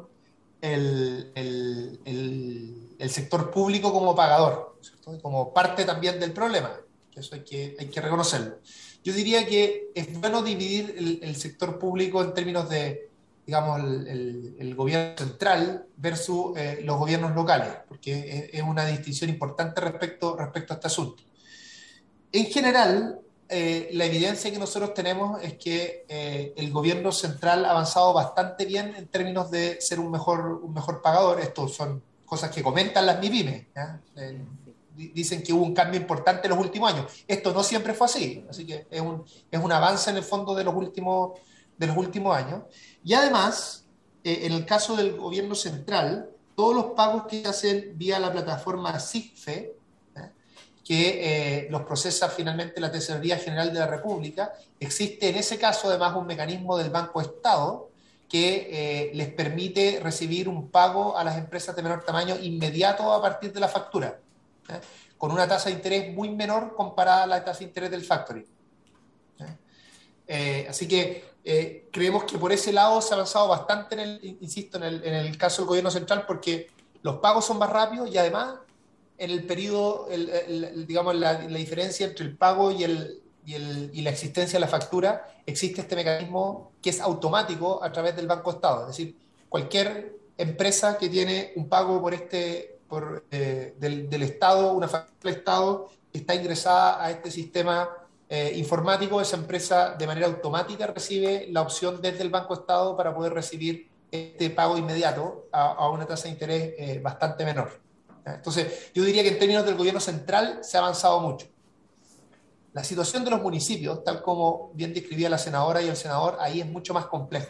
el, el, el, el sector público como pagador, ¿cierto? Como parte también del problema, que eso hay que, hay que reconocerlo. Yo diría que es bueno dividir el, el sector público en términos de, digamos, el, el, el gobierno central versus eh, los gobiernos locales, porque es, es una distinción importante respecto, respecto a este asunto. En general, eh, la evidencia que nosotros tenemos es que eh, el gobierno central ha avanzado bastante bien en términos de ser un mejor, un mejor pagador. Estos son cosas que comentan las MIPYME, ¿ya? Eh, dicen que hubo un cambio importante en los últimos años. Esto no siempre fue así, así que es un, es un avance en el fondo de los últimos, de los últimos años. Y además, eh, en el caso del gobierno central, todos los pagos que se hacen vía la plataforma SIGFE, ¿eh? que eh, los procesa finalmente la Tesorería General de la República, existe en ese caso además un mecanismo del Banco Estado que eh, les permite recibir un pago a las empresas de menor tamaño inmediato a partir de la factura, ¿eh? con una tasa de interés muy menor comparada a la tasa de interés del factoring. ¿eh? Eh, así que eh, creemos que por ese lado se ha avanzado bastante, en el, insisto, en el, en el caso del gobierno central, porque los pagos son más rápidos y además en el periodo, el, el, el, digamos, la, la diferencia entre el pago y, el, y, el, y la existencia de la factura, existe este mecanismo que es automático a través del Banco Estado. Es decir, cualquier empresa que tiene un pago por este Por, eh, del, del Estado, una factura del Estado, está ingresada a este sistema eh, informático, esa empresa de manera automática recibe la opción desde el Banco Estado para poder recibir este pago inmediato a, a una tasa de interés eh, bastante menor. Entonces, yo diría que en términos del gobierno central se ha avanzado mucho. La situación de los municipios, tal como bien describía la senadora y el senador, ahí es mucho más complejo.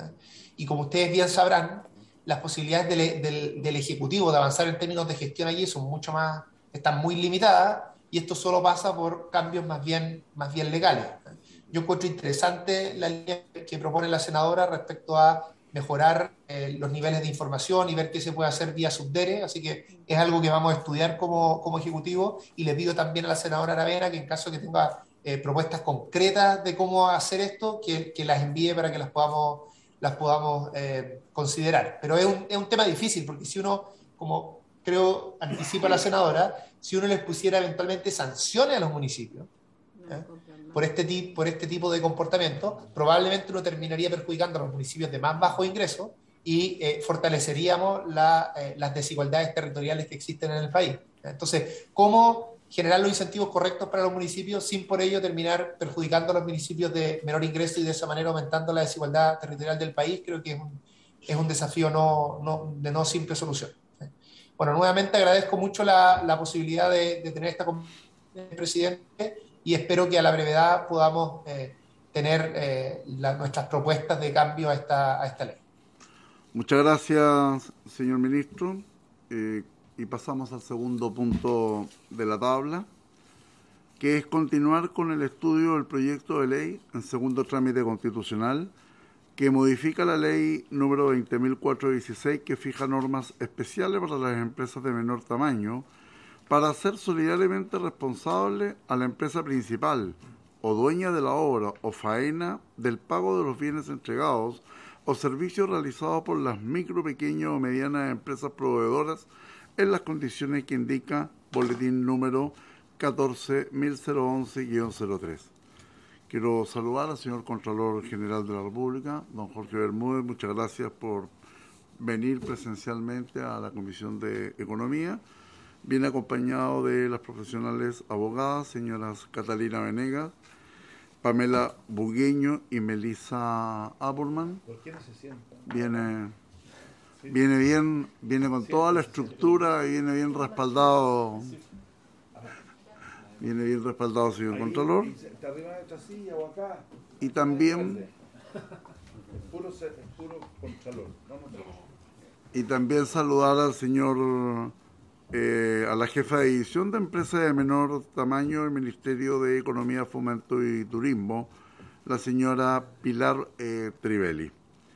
Y como ustedes bien sabrán, las posibilidades del, del, del Ejecutivo de avanzar en términos de gestión allí son mucho más, están muy limitadas, y esto solo pasa por cambios más bien, más bien legales. Yo encuentro interesante la línea que propone la senadora respecto a mejorar eh, los niveles de información y ver qué se puede hacer vía subdere, así que es algo que vamos a estudiar como, como Ejecutivo, y le pido también a la senadora Aravena que en caso que tenga eh, propuestas concretas de cómo hacer esto, que, que las envíe para que las podamos, las podamos eh, considerar. Pero es un, es un tema difícil, porque si uno, como creo anticipa la senadora, si uno les pusiera eventualmente sanciones a los municipios, ¿eh? por, este tip, por este tipo de comportamiento, probablemente uno terminaría perjudicando a los municipios de más bajo ingreso y eh, fortaleceríamos la, eh, las desigualdades territoriales que existen en el país. Entonces, ¿cómo generar los incentivos correctos para los municipios sin por ello terminar perjudicando a los municipios de menor ingreso y de esa manera aumentando la desigualdad territorial del país? Creo que es un, es un desafío no, no, de no simple solución. Bueno, nuevamente agradezco mucho la, la posibilidad de, de tener esta conversación, presidente, y espero que a la brevedad podamos eh, tener eh, la, nuestras propuestas de cambio a esta, a esta ley. Muchas gracias, señor ministro. Eh, y pasamos al segundo punto de la tabla, que es continuar con el estudio del proyecto de ley en segundo trámite constitucional que modifica la ley número veinte mil cuatrocientos dieciséis, que fija normas especiales para las empresas de menor tamaño para hacer solidariamente responsable a la empresa principal o dueña de la obra o faena del pago de los bienes entregados o servicios realizados por las micro, pequeñas o medianas empresas proveedoras en las condiciones que indica boletín número catorce mil once guión cero tres. Quiero saludar al señor Contralor General de la República, don Jorge Bermúdez. Muchas gracias por venir presencialmente a la Comisión de Economía. Viene acompañado de las profesionales abogadas, señoras Catalina Venegas, Pamela Bugueño y Melissa Aburman. ¿Por qué no se sienta? Viene, viene bien, viene con toda la estructura y viene bien respaldado. Viene bien respaldado, señor ahí, Contralor. Está arriba de esta silla o acá. Y también... Puro, puro Contralor. Y también saludar al señor, eh, a la jefa de división de empresas de menor tamaño del Ministerio de Economía, Fomento y Turismo, la señora Pilar eh, Trivelli.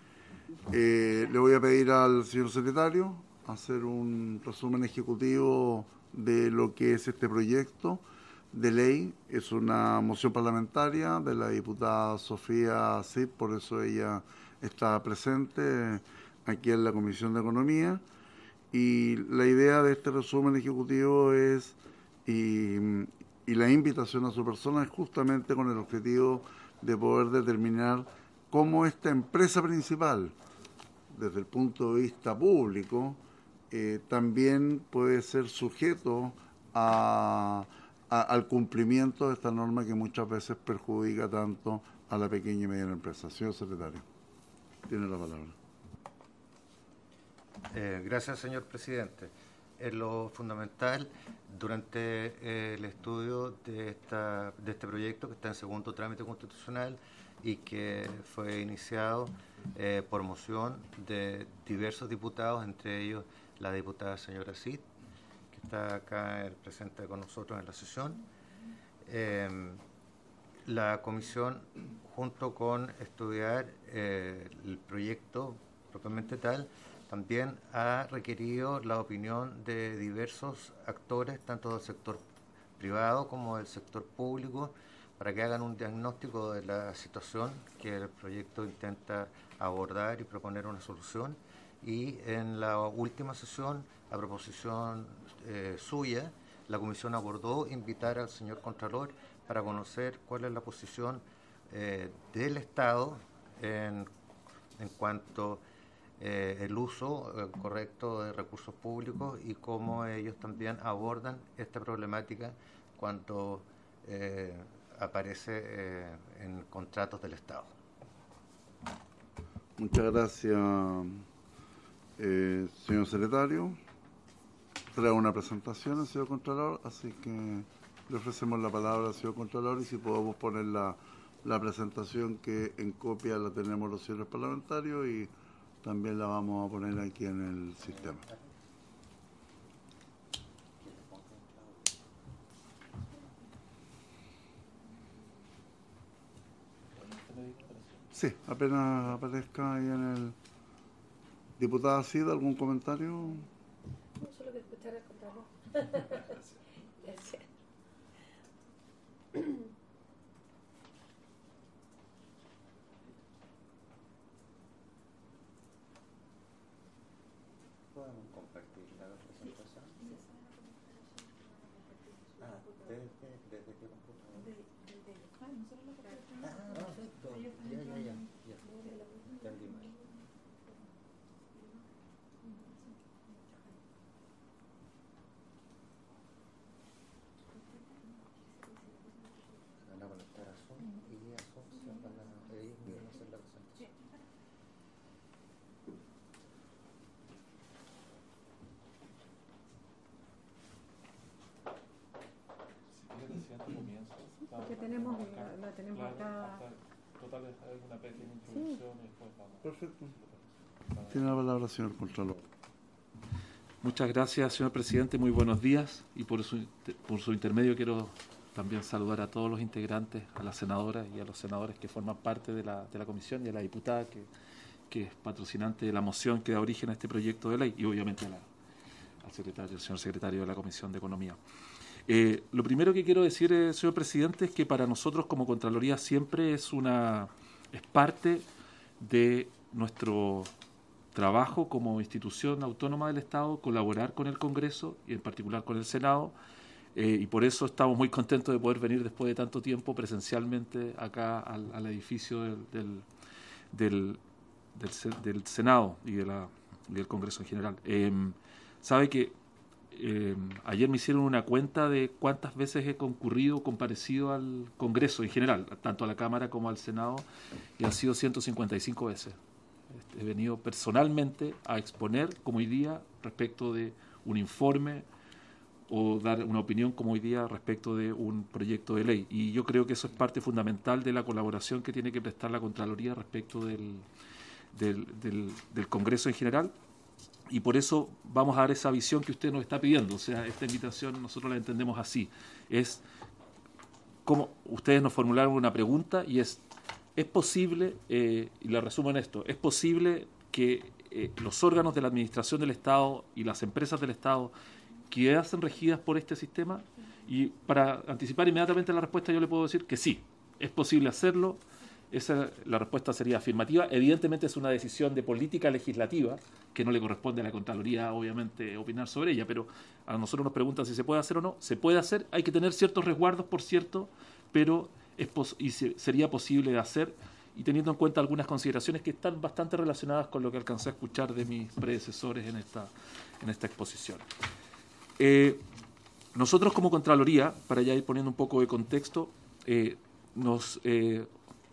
Eh, le voy a pedir al señor secretario hacer un resumen ejecutivo de lo que es este proyecto de ley. Es una moción parlamentaria de la diputada Sofía Cid, por eso ella está presente aquí en la Comisión de Economía, y la idea de este resumen ejecutivo es, y, y la invitación a su persona es justamente con el objetivo de poder determinar cómo esta empresa principal, desde el punto de vista público, eh, también puede ser sujeto a A, al cumplimiento de esta norma que muchas veces perjudica tanto a la pequeña y mediana empresa. Señor secretario, tiene la palabra. Eh, gracias, señor presidente. Es lo fundamental durante eh, el estudio de, esta, de este proyecto que está en segundo trámite constitucional y que fue iniciado eh, por moción de diversos diputados, entre ellos la diputada señora Cid, está acá el presente con nosotros en la sesión. Eh, la comisión, junto con estudiar eh, el proyecto propiamente tal, también ha requerido la opinión de diversos actores, tanto del sector privado como del sector público, para que hagan un diagnóstico de la situación que el proyecto intenta abordar y proponer una solución. Y en la última sesión, a proposición eh, suya, la comisión abordó invitar al señor Contralor para conocer cuál es la posición eh, del Estado en, en cuanto eh, el uso eh, correcto de recursos públicos y cómo ellos también abordan esta problemática cuando eh, aparece eh, en contratos del Estado. Muchas gracias, eh, señor secretario. trae una presentación al señor Contralor, así que le ofrecemos la palabra al señor Contralor y si podemos poner la, la presentación que en copia la tenemos los señores parlamentarios y también la vamos a poner aquí en el sistema. Sí, apenas aparezca ahí en el... Diputada Cida, ¿algún comentario? No, solo que escuchar el Contralor. Gracias. Gracias. ¿Podemos compartir la presentación? Ah, ¿desde, desde qué computadora? Ah, perfecto. Ya, ya, ya. ya. Entendí mal. Se van a conectar a Zoom y a Zoom se van a, ellos van a hacer la presentación. Porque tenemos, la, la tenemos acá. Total, hay una pequeña introducción y después vamos. Perfecto. Tiene la palabra, señor Contralor. Muchas gracias, señor presidente. Muy buenos días. Y por su, por su intermedio quiero también saludar a todos los integrantes, a las senadoras y a los senadores que forman parte de la, de la comisión y a la diputada que, que es patrocinante de la moción que da origen a este proyecto de ley y obviamente a la, al secretario, al señor secretario de la Comisión de Economía. Eh, lo primero que quiero decir, eh, señor presidente, es que para nosotros como Contraloría siempre es una es parte de nuestro trabajo como institución autónoma del Estado, colaborar con el Congreso y en particular con el Senado, eh, y por eso estamos muy contentos de poder venir después de tanto tiempo presencialmente acá al, al edificio del, del, del, del, del Senado y, de la, y del Congreso en general. Eh, sabe que Eh, ayer me hicieron una cuenta de cuántas veces he concurrido o comparecido al Congreso en general, tanto a la Cámara como al Senado, y han sido ciento cincuenta y cinco veces. He venido personalmente a exponer, como hoy día, respecto de un informe o dar una opinión, como hoy día, respecto de un proyecto de ley. Y yo creo que eso es parte fundamental de la colaboración que tiene que prestar la Contraloría respecto del, del, del, del Congreso en general. Y por eso vamos a dar esa visión que usted nos está pidiendo. O sea, esta invitación nosotros la entendemos así. Es como ustedes nos formularon una pregunta y es, ¿es posible, eh, y la resumo en esto, es posible que eh, los órganos de la administración del Estado y las empresas del Estado queden regidas por este sistema? Y para anticipar inmediatamente la respuesta yo le puedo decir que sí, es posible hacerlo. Esa, la respuesta sería afirmativa. Evidentemente es una decisión de política legislativa que no le corresponde a la Contraloría, obviamente, opinar sobre ella, pero a nosotros nos preguntan si se puede hacer o no. Se puede hacer, hay que tener ciertos resguardos, por cierto, pero es pos y se sería posible de hacer, y teniendo en cuenta algunas consideraciones que están bastante relacionadas con lo que alcancé a escuchar de mis predecesores en esta, en esta exposición. Eh, nosotros como Contraloría, para ya ir poniendo un poco de contexto, eh, nos... Eh,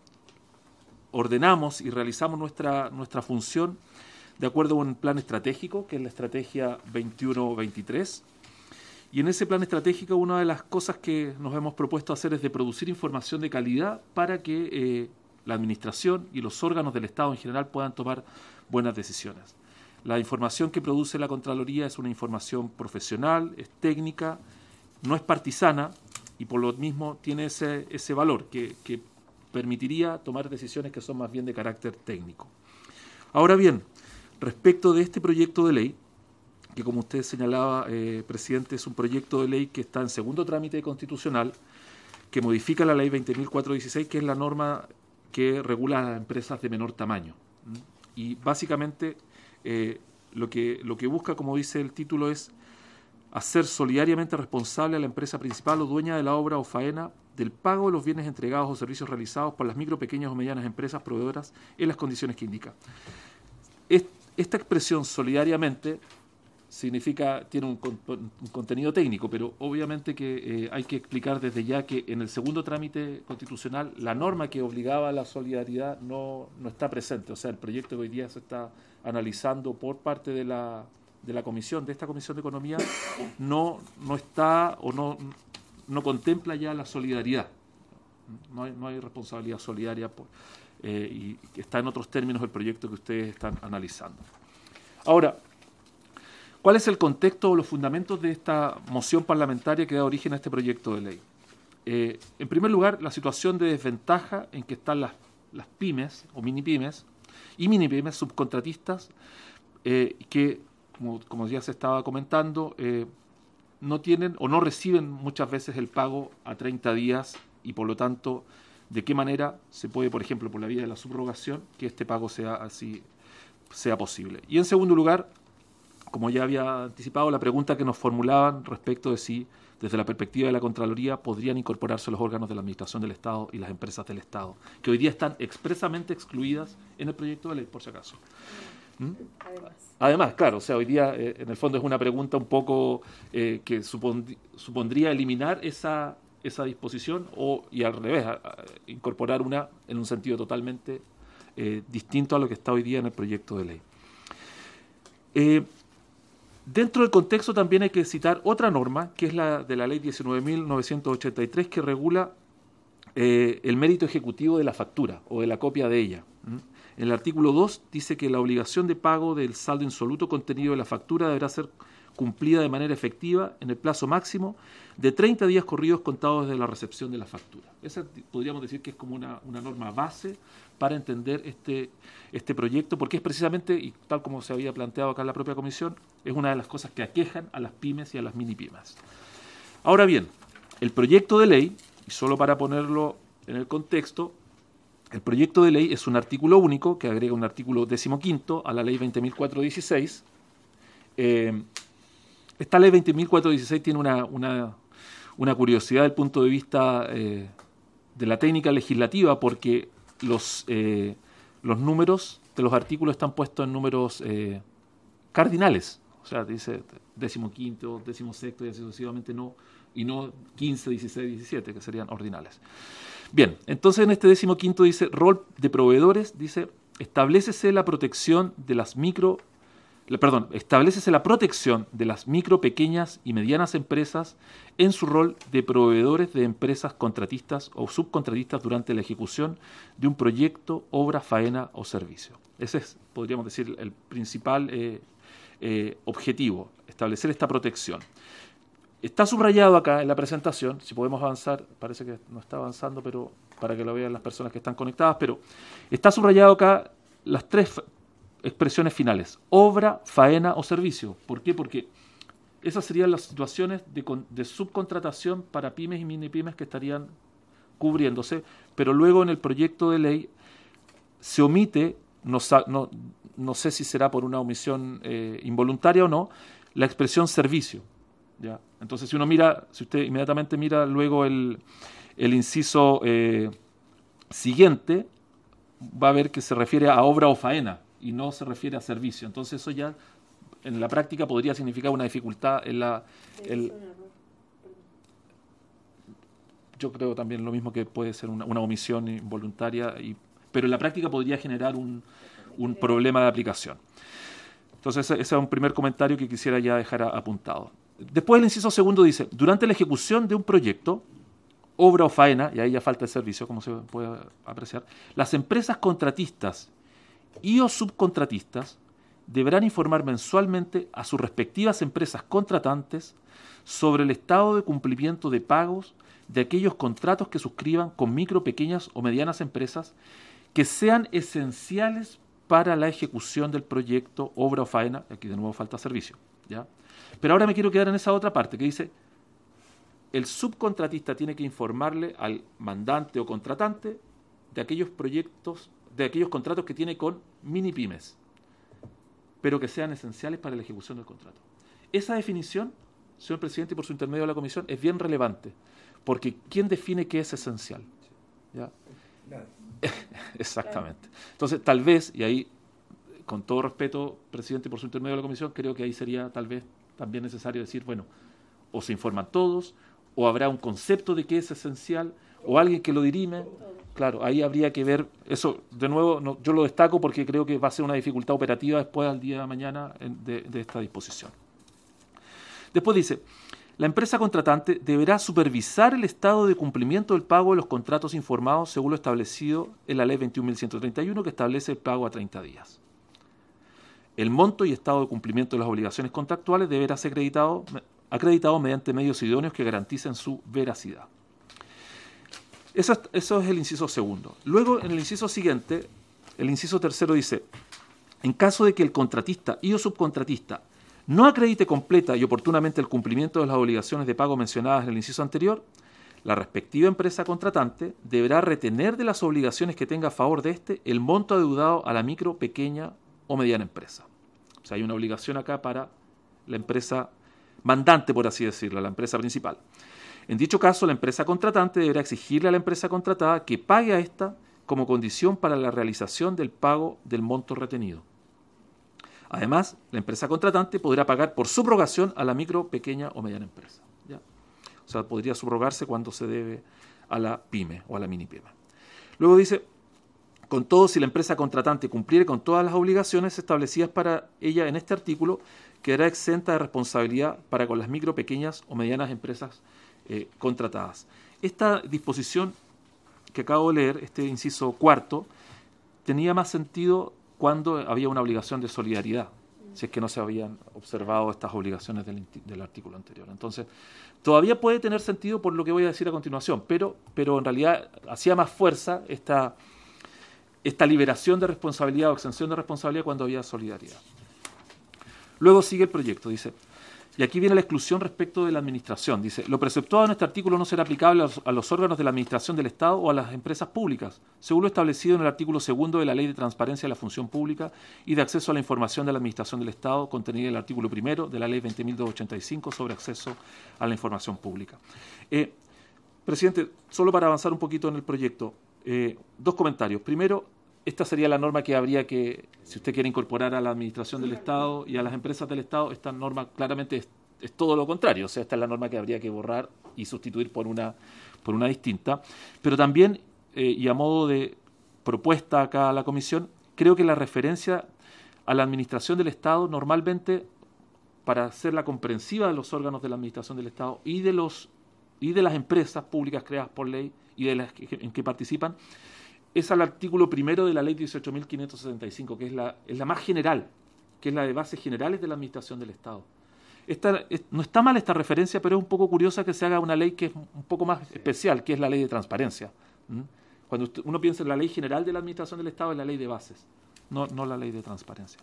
ordenamos y realizamos nuestra, nuestra función de acuerdo a un plan estratégico, que es la estrategia veintiuno veintitrés. Y en ese plan estratégico una de las cosas que nos hemos propuesto hacer es de producir información de calidad para que eh, la administración y los órganos del Estado en general puedan tomar buenas decisiones. La información que produce la Contraloría es una información profesional, es técnica, no es partisana y por lo mismo tiene ese, ese valor que, que permitiría tomar decisiones que son más bien de carácter técnico. Ahora bien, respecto de este proyecto de ley, que como usted señalaba, eh, presidente, es un proyecto de ley que está en segundo trámite constitucional, que modifica la ley veinte mil cuatrocientos dieciséis, que es la norma que regula a las empresas de menor tamaño. Y básicamente eh, lo que, lo que busca, como dice el título, es hacer solidariamente responsable a la empresa principal o dueña de la obra o faena del pago de los bienes entregados o servicios realizados por las micro, pequeñas o medianas empresas proveedoras en las condiciones que indica. Esta expresión solidariamente significa, tiene un, un contenido técnico, pero obviamente que eh, hay que explicar desde ya que en el segundo trámite constitucional la norma que obligaba a la solidaridad no, no está presente. O sea, el proyecto que hoy día se está analizando por parte de la, de la comisión, de esta Comisión de Economía, no, no está o no, no contempla ya la solidaridad. No hay, no hay responsabilidad solidaria por, eh, y está en otros términos el proyecto que ustedes están analizando. Ahora, ¿cuál es el contexto o los fundamentos de esta moción parlamentaria que da origen a este proyecto de ley? Eh, en primer lugar, la situación de desventaja en que están las, las pymes o mini pymes y mini pymes subcontratistas eh, que, como, como ya se estaba comentando, eh, no tienen o no reciben muchas veces el pago a treinta días y por lo tanto, de qué manera se puede, por ejemplo, por la vía de la subrogación, que este pago sea así sea posible. Y en segundo lugar, como ya había anticipado, la pregunta que nos formulaban respecto de si, desde la perspectiva de la Contraloría, podrían incorporarse los órganos de la Administración del Estado y las empresas del Estado, que hoy día están expresamente excluidas en el proyecto de ley, por si acaso. ¿Mm? Además. Además, claro, o sea, hoy día eh, en el fondo es una pregunta un poco eh, que supondría, supondría eliminar esa, esa disposición o, y al revés, a, a incorporar una en un sentido totalmente eh, distinto a lo que está hoy día en el proyecto de ley. Eh, Dentro del contexto también hay que citar otra norma, que es la de la Ley diecinueve mil novecientos ochenta y tres, que regula eh, el mérito ejecutivo de la factura o de la copia de ella. ¿Mm? En el artículo dos dice que la obligación de pago del saldo insoluto contenido de la factura deberá ser cumplida de manera efectiva en el plazo máximo de treinta días corridos contados desde la recepción de la factura. Esa podríamos decir que es como una, una norma base para entender este, este proyecto, porque es precisamente, y tal como se había planteado acá en la propia comisión, es una de las cosas que aquejan a las pymes y a las mini pymes. Ahora bien, el proyecto de ley, y solo para ponerlo en el contexto, el proyecto de ley es un artículo único que agrega un artículo decimoquinto a la ley veinte mil cuatrocientos dieciséis. Eh, esta ley veinte mil cuatrocientos dieciséis tiene una, una, una curiosidad desde el punto de vista eh, de la técnica legislativa, porque los, eh, los números de los artículos están puestos en números eh, cardinales. O sea, dice decimoquinto, decimosexto y así sucesivamente, no, y no quince, dieciséis, diecisiete, que serían ordinales. Bien, entonces en este decimoquinto dice, rol de proveedores, dice, establécese la protección de las micro, la, perdón, establécese la protección de las micro, pequeñas y medianas empresas en su rol de proveedores de empresas contratistas o subcontratistas durante la ejecución de un proyecto, obra, faena o servicio. Ese es, podríamos decir, el principal eh, eh, objetivo, establecer esta protección. Está subrayado acá en la presentación, si podemos avanzar, parece que no está avanzando, pero para que lo vean las personas que están conectadas, pero está subrayado acá las tres expresiones finales, obra, faena o servicio. ¿Por qué? Porque esas serían las situaciones de, de subcontratación para pymes y mini pymes que estarían cubriéndose, pero luego en el proyecto de ley se omite, no, no, no sé si será por una omisión eh, involuntaria o no, la expresión servicio. ¿Ya? Entonces, si uno mira, si usted inmediatamente mira luego el, el inciso eh, siguiente, va a ver que se refiere a obra o faena y no se refiere a servicio. Entonces, eso ya en la práctica podría significar una dificultad en la... El, yo creo también lo mismo que puede ser una, una omisión involuntaria, y, pero en la práctica podría generar un, un problema de aplicación. Entonces, ese, ese es un primer comentario que quisiera ya dejar apuntado. Después el inciso segundo dice, durante la ejecución de un proyecto, obra o faena, y ahí ya falta el servicio, como se puede apreciar, las empresas contratistas y o subcontratistas deberán informar mensualmente a sus respectivas empresas contratantes sobre el estado de cumplimiento de pagos de aquellos contratos que suscriban con micro, pequeñas o medianas empresas que sean esenciales para la ejecución del proyecto, obra o faena, aquí de nuevo falta servicio, ¿ya? Pero ahora me quiero quedar en esa otra parte que dice, el subcontratista tiene que informarle al mandante o contratante de aquellos proyectos, de aquellos contratos que tiene con mini pymes, pero que sean esenciales para la ejecución del contrato. Esa definición, señor presidente, y por su intermedio de la comisión, es bien relevante, porque ¿quién define qué es esencial? ¿Ya? Exactamente. Entonces, tal vez, y ahí, con todo respeto, presidente, por su intermedio de la comisión, creo que ahí sería tal vez también necesario decir, bueno, o se informan todos, o habrá un concepto de qué es esencial, o alguien que lo dirime. Claro, ahí habría que ver, eso de nuevo no, yo lo destaco porque creo que va a ser una dificultad operativa después al día de mañana de, de esta disposición. Después dice, la empresa contratante deberá supervisar el estado de cumplimiento del pago de los contratos informados según lo establecido en la ley veintiún mil ciento treinta y uno que establece el pago a treinta días. El monto y estado de cumplimiento de las obligaciones contractuales deberá ser acreditado, acreditado mediante medios idóneos que garanticen su veracidad. Eso es, eso es el inciso segundo. Luego, en el inciso siguiente, el inciso tercero dice, en caso de que el contratista y o subcontratista no acredite completa y oportunamente el cumplimiento de las obligaciones de pago mencionadas en el inciso anterior, la respectiva empresa contratante deberá retener de las obligaciones que tenga a favor de éste el monto adeudado a la micro, pequeña o mediana empresa. O sea, hay una obligación acá para la empresa mandante, por así decirlo, la empresa principal. En dicho caso, la empresa contratante deberá exigirle a la empresa contratada que pague a ésta como condición para la realización del pago del monto retenido. Además, la empresa contratante podrá pagar por subrogación a la micro, pequeña o mediana empresa. ¿Ya? O sea, podría subrogarse cuando se debe a la pyme o a la mini pyme. Luego dice, con todo, si la empresa contratante cumpliere con todas las obligaciones establecidas para ella en este artículo, quedará exenta de responsabilidad para con las micro, pequeñas o medianas empresas eh, contratadas. Esta disposición que acabo de leer, este inciso cuarto, tenía más sentido cuando había una obligación de solidaridad, si es que no se habían observado estas obligaciones del, del artículo anterior. Entonces, todavía puede tener sentido por lo que voy a decir a continuación, pero, pero en realidad hacía más fuerza esta, esta liberación de responsabilidad o exención de responsabilidad cuando había solidaridad. Luego sigue el proyecto, dice, y aquí viene la exclusión respecto de la administración. Dice, lo preceptuado en este artículo no será aplicable a los, a los órganos de la administración del Estado o a las empresas públicas, según lo establecido en el artículo segundo de la Ley de Transparencia de la Función Pública y de Acceso a la Información de la Administración del Estado, contenida en el artículo primero de la Ley veinte mil doscientos ochenta y cinco sobre acceso a la información pública. Eh, presidente, solo para avanzar un poquito en el proyecto, eh, dos comentarios. Primero, esta sería la norma que habría que, si usted quiere incorporar a la administración del Estado y a las empresas del Estado, esta norma claramente es, es todo lo contrario. O sea, esta es la norma que habría que borrar y sustituir por una, por una distinta. Pero también, eh, y a modo de propuesta acá a la Comisión, creo que la referencia a la administración del Estado normalmente, para hacerla comprensiva de los órganos de la administración del Estado y de, los, y de las empresas públicas creadas por ley y de las que, en que participan, es al artículo primero de la Ley dieciocho mil quinientos setenta y cinco, que es la, es la más general, que es la de bases generales de la administración del Estado. Esta, es, no está mal esta referencia, pero es un poco curiosa que se haga una ley que es un poco más especial, que es la Ley de Transparencia. ¿Mm? Cuando usted, uno piensa en la Ley General de la Administración del Estado, es la Ley de Bases, no, no la Ley de Transparencia.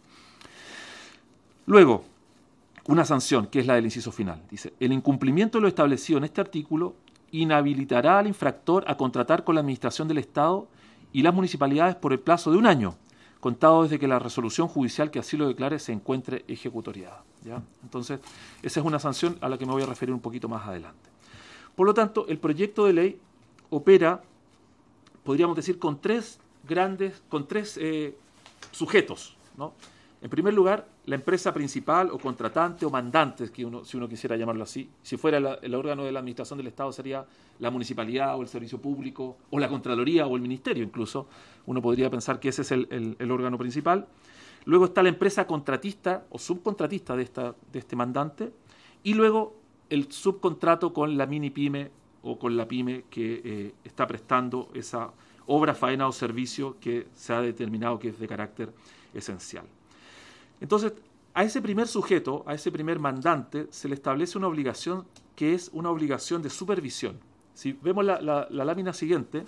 Luego, una sanción, que es la del inciso final. Dice, el incumplimiento de lo establecido en este artículo inhabilitará al infractor a contratar con la Administración del Estado y las municipalidades por el plazo de un año, contado desde que la resolución judicial que así lo declare se encuentre ejecutoriada. ¿Ya? Entonces, esa es una sanción a la que me voy a referir un poquito más adelante. Por lo tanto, el proyecto de ley opera, podríamos decir, con tres grandes, con tres eh, sujetos, ¿no? En primer lugar, la empresa principal o contratante o mandante, que uno, si uno quisiera llamarlo así. Si fuera la, el órgano de la administración del Estado sería la municipalidad o el servicio público o la Contraloría o el Ministerio incluso. Uno podría pensar que ese es el, el, el órgano principal. Luego está la empresa contratista o subcontratista de, esta, de este mandante. Y luego el subcontrato con la mini pyme o con la pyme que eh, está prestando esa obra, faena o servicio que se ha determinado que es de carácter esencial. Entonces, a ese primer sujeto, a ese primer mandante, se le establece una obligación que es una obligación de supervisión. Si vemos la, la, la lámina siguiente,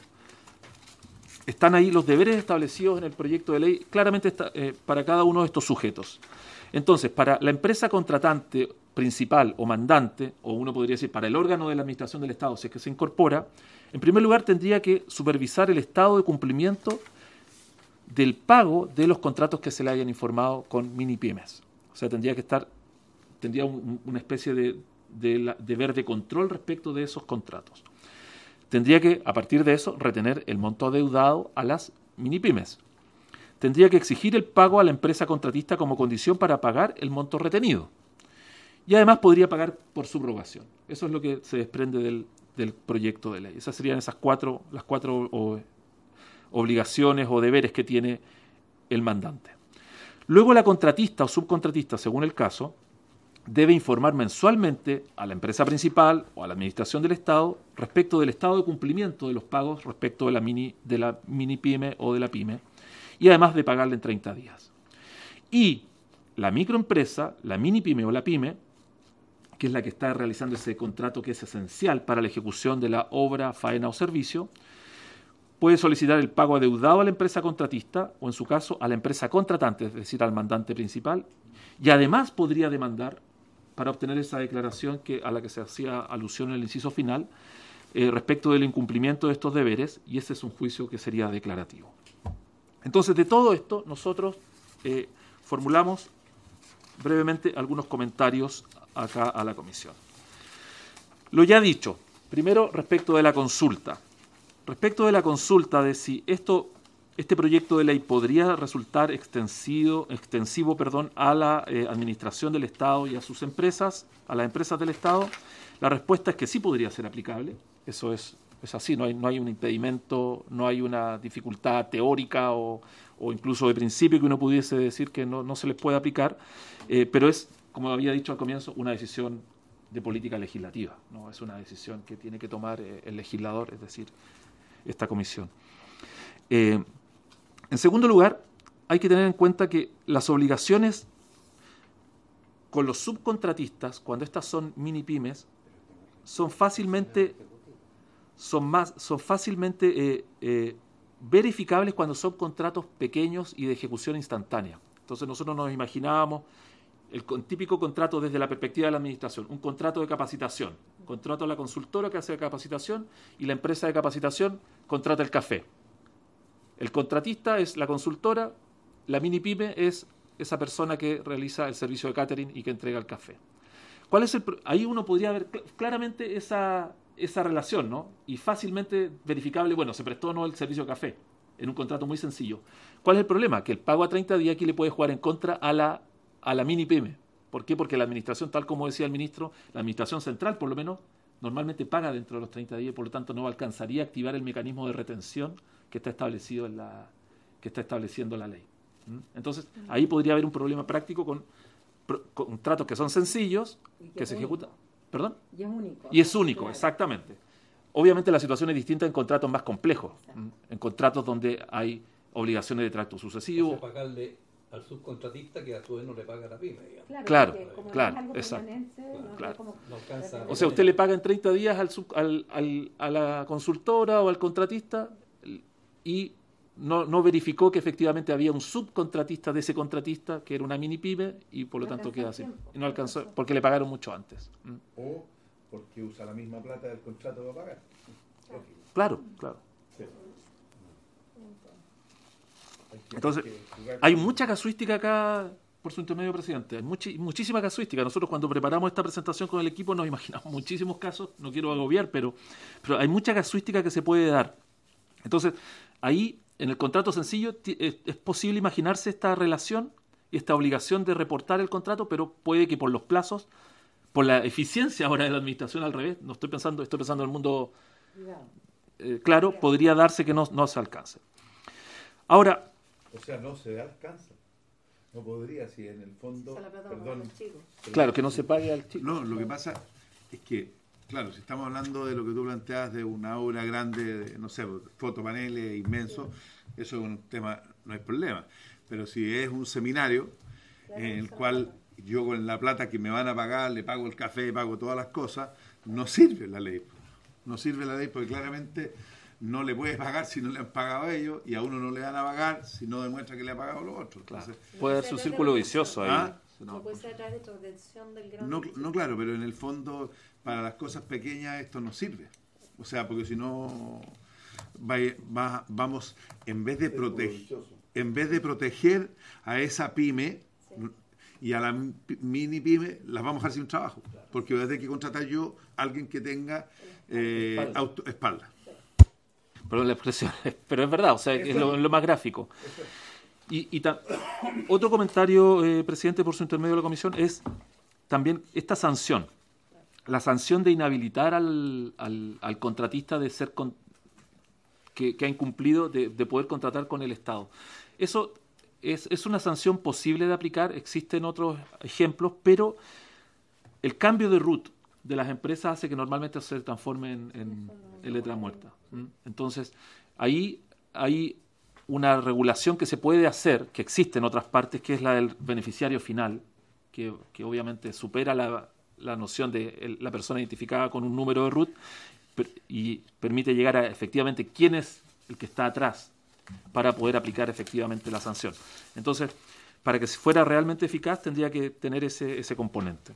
están ahí los deberes establecidos en el proyecto de ley, claramente está, eh, para cada uno de estos sujetos. Entonces, para la empresa contratante principal o mandante, o uno podría decir para el órgano de la administración del Estado, si es que se incorpora, en primer lugar tendría que supervisar el estado de cumplimiento del pago de los contratos que se le hayan informado con mini pymes. O sea, tendría que estar, tendría un, una especie de, de, la, deber de control respecto de esos contratos. Tendría que, a partir de eso, retener el monto adeudado a las mini pymes. Tendría que exigir el pago a la empresa contratista como condición para pagar el monto retenido. Y además podría pagar por subrogación. Eso es lo que se desprende del, del proyecto de ley. Esas serían esas cuatro, las cuatro o, obligaciones o deberes que tiene el mandante. Luego la contratista o subcontratista, según el caso, debe informar mensualmente a la empresa principal o a la administración del Estado respecto del estado de cumplimiento de los pagos respecto de la mini, de la mini pyme o de la pyme, y además de pagarle en treinta días. Y la microempresa, la mini pyme o la pyme, que es la que está realizando ese contrato que es esencial para la ejecución de la obra, faena o servicio, puede solicitar el pago adeudado a la empresa contratista o, en su caso, a la empresa contratante, es decir, al mandante principal, y además podría demandar para obtener esa declaración que, a la que se hacía alusión en el inciso final, eh, respecto del incumplimiento de estos deberes, y ese es un juicio que sería declarativo. Entonces, de todo esto, nosotros eh, formulamos brevemente algunos comentarios acá a la comisión. Lo ya dicho, primero respecto de la consulta. Respecto de la consulta de si esto, este proyecto de ley podría resultar extensivo, extensivo perdón, a la eh, administración del Estado y a sus empresas, a las empresas del Estado, la respuesta es que sí podría ser aplicable. Eso es, es así, no hay, no hay un impedimento, no hay una dificultad teórica o, o incluso de principio que uno pudiese decir que no, no se les puede aplicar, eh, pero es, como había dicho al comienzo, una decisión de política legislativa, ¿no? Es una decisión que tiene que tomar eh, el legislador, es decir, esta comisión. Eh, en segundo lugar, hay que tener en cuenta que las obligaciones con los subcontratistas, cuando estas son mini pymes, son fácilmente, son más, son fácilmente eh, eh, verificables cuando son contratos pequeños y de ejecución instantánea. Entonces nosotros nos imaginábamos el típico contrato desde la perspectiva de la administración, un contrato de capacitación, contrato a la consultora que hace la capacitación y la empresa de capacitación contrata el café. El contratista es la consultora, la mini pyme es esa persona que realiza el servicio de catering y que entrega el café. ¿Cuál es el pro- Ahí uno podría ver cl- claramente esa, esa relación, ¿no? Y fácilmente verificable, bueno, se prestó o no el servicio de café, en un contrato muy sencillo. ¿Cuál es el problema? Que el pago a treinta días aquí le puede jugar en contra a la a la mini pyme. ¿Por qué? Porque la administración, tal como decía el ministro, la administración central, por lo menos, normalmente paga dentro de los treinta días y por lo tanto no alcanzaría a activar el mecanismo de retención que está establecido en la que está estableciendo la ley. ¿Mm? Entonces, ahí podría haber un problema práctico con pro, contratos que son sencillos, que, que se ejecutan. ¿Perdón? Y es único. Y es único, exactamente. Obviamente la situación es distinta en contratos más complejos, ¿Mm? En contratos donde hay obligaciones de tracto sucesivo. O sea, pagarle al subcontratista que a su vez no le paga a la pyme, digamos. Claro, como claro, no es algo exacto. permanente, no, Claro. es como- No alcanza. O sea, usted le paga en treinta días al, sub- al, al, a la consultora o al contratista y no, no verificó que efectivamente había un subcontratista de ese contratista que era una mini pyme y por lo No tanto alcanzó queda el así. tiempo. Y no alcanzó porque le pagaron mucho antes. ¿Mm? O porque usa la misma plata del contrato para pagar. Claro, claro. Sí. Hay que- Entonces, hay que jugar hay con- mucha casuística acá, por su intermedio, presidente. Hay muchi- muchísima casuística. Nosotros cuando preparamos esta presentación con el equipo nos imaginamos muchísimos casos, no quiero agobiar, pero, pero hay mucha casuística que se puede dar. Entonces, ahí, en el contrato sencillo, ti- es, es posible imaginarse esta relación y esta obligación de reportar el contrato, pero puede que por los plazos, por la eficiencia ahora de la administración al revés, no estoy pensando, estoy pensando en el mundo eh, claro, podría darse que no, no se alcance. Ahora, O sea, no se alcanza. No podría, si en el fondo. Se la plata Perdón. los chicos. claro, que no se pague al chico. No, lo que pasa es que, claro, si estamos hablando de lo que tú planteas de una obra grande, de, no sé, fotopaneles inmensos, eso es un tema, no hay problema. Pero si es un seminario en el cual yo con la plata que me van a pagar, le pago el café, pago todas las cosas, no sirve la ley. No sirve la ley porque claramente no le puedes pagar si no le han pagado a ellos y a uno no le van a pagar si no demuestra que le ha pagado a los otros. Entonces, Puede haber su círculo vicioso ahí. ¿Ah? No puede ser a través de retención del grado. No, no, claro, pero en el fondo, para las cosas pequeñas esto no sirve. O sea, porque si no, va, va- vamos, en vez de proteger, en vez de proteger a esa pyme y a la pi- mini pyme, las vamos a dejar sin trabajo. Porque voy a tener que contratar yo a alguien que tenga eh, auto- espalda. Pero la expresión, pero es verdad, o sea, es lo, lo más gráfico. Y, y ta- otro comentario, eh, presidente, por su intermedio de la comisión, es también esta sanción. la sanción de inhabilitar al, al, al contratista de ser con, que, que ha incumplido de, de poder contratar con el Estado. Eso es, es una sanción posible de aplicar, existen otros ejemplos, pero el cambio de R U T de las empresas hace que normalmente se transforme en, en, en letra muerta. ¿Mm? Entonces, ahí hay una regulación que se puede hacer, que existe en otras partes, que es la del beneficiario final, que, que obviamente supera la, la noción de el, la persona identificada con un número de R U T per, y permite llegar a efectivamente quién es el que está atrás para poder aplicar efectivamente la sanción. Entonces, para que fuera realmente eficaz tendría que tener ese, ese componente.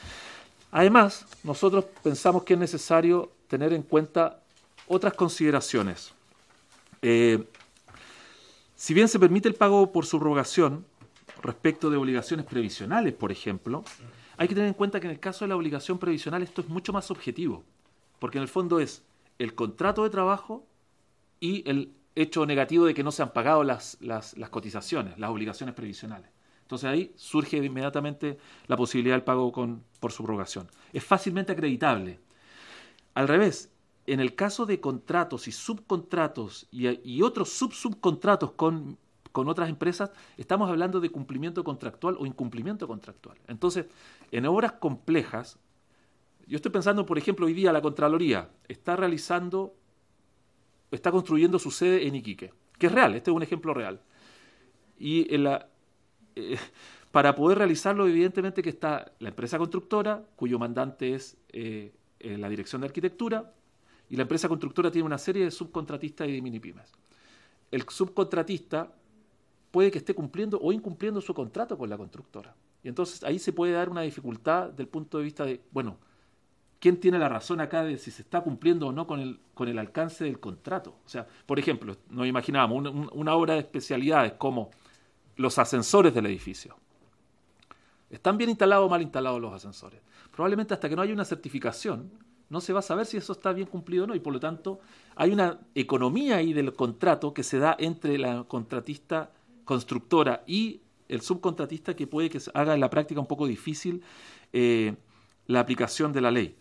Además, nosotros pensamos que es necesario tener en cuenta otras consideraciones. Eh, si bien se permite el pago por subrogación respecto de obligaciones previsionales, por ejemplo, hay que tener en cuenta que en el caso de la obligación previsional esto es mucho más objetivo, porque en el fondo es el contrato de trabajo y el hecho negativo de que no se han pagado las, las, las cotizaciones, las obligaciones previsionales. Entonces ahí surge inmediatamente la posibilidad del pago con, por subrogación. Es fácilmente acreditable. Al revés, en el caso de contratos y subcontratos y, y otros sub-subcontratos con, con otras empresas, estamos hablando de cumplimiento contractual o incumplimiento contractual. Entonces, en obras complejas, yo estoy pensando, por ejemplo, hoy día la Contraloría está realizando, está construyendo su sede en Iquique, que es real, este es un ejemplo real. Y en la... Eh, para poder realizarlo, evidentemente que está la empresa constructora, cuyo mandante es eh, eh, la Dirección de Arquitectura, y la empresa constructora tiene una serie de subcontratistas y de minipymes. El subcontratista puede que esté cumpliendo o incumpliendo su contrato con la constructora. Y entonces ahí se puede dar una dificultad del punto de vista de, bueno, ¿quién tiene la razón acá de si se está cumpliendo o no con el, con el alcance del contrato? O sea, por ejemplo, nos imaginábamos una, una obra de especialidades como los ascensores del edificio. ¿Están bien instalados o mal instalados los ascensores? Probablemente hasta que no haya una certificación, no se va a saber si eso está bien cumplido o no, y por lo tanto hay una economía ahí del contrato que se da entre la contratista constructora y el subcontratista que puede que haga en la práctica un poco difícil eh, la aplicación de la ley.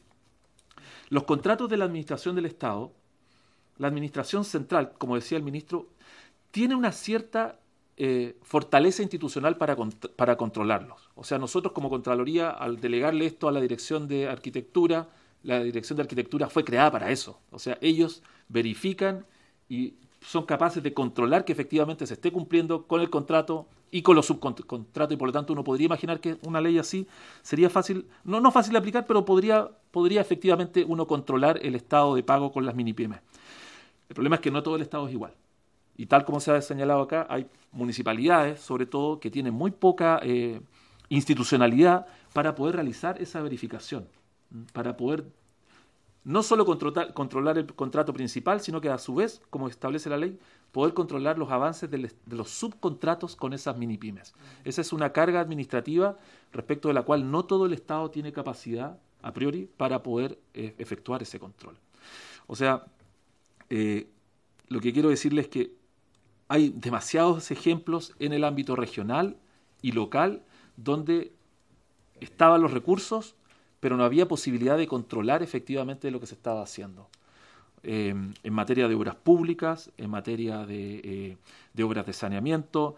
Los contratos de la Administración del Estado, la Administración Central, como decía el ministro, tiene una cierta Eh, fortaleza institucional para, para controlarlos. O sea, nosotros como Contraloría, al delegarle esto a la Dirección de Arquitectura, la Dirección de Arquitectura fue creada para eso. O sea, ellos verifican y son capaces de controlar que efectivamente se esté cumpliendo con el contrato y con los subcontratos, y por lo tanto uno podría imaginar que una ley así sería fácil, no, no fácil de aplicar, pero podría, podría efectivamente uno controlar el estado de pago con las minipymes. El problema es que no todo el Estado es igual. Y tal como se ha señalado acá, hay municipalidades, sobre todo, que tienen muy poca eh, institucionalidad para poder realizar esa verificación, para poder no solo controlar, controlar el contrato principal, sino que a su vez, como establece la ley, poder controlar los avances de, les, de los subcontratos con esas minipymes. Esa es una carga administrativa respecto de la cual no todo el Estado tiene capacidad, a priori, para poder eh, efectuar ese control. O sea, eh, lo que quiero decirles es que hay demasiados ejemplos en el ámbito regional y local donde estaban los recursos, pero no había posibilidad de controlar efectivamente lo que se estaba haciendo. Eh, en materia de obras públicas, en materia de, eh, de obras de saneamiento,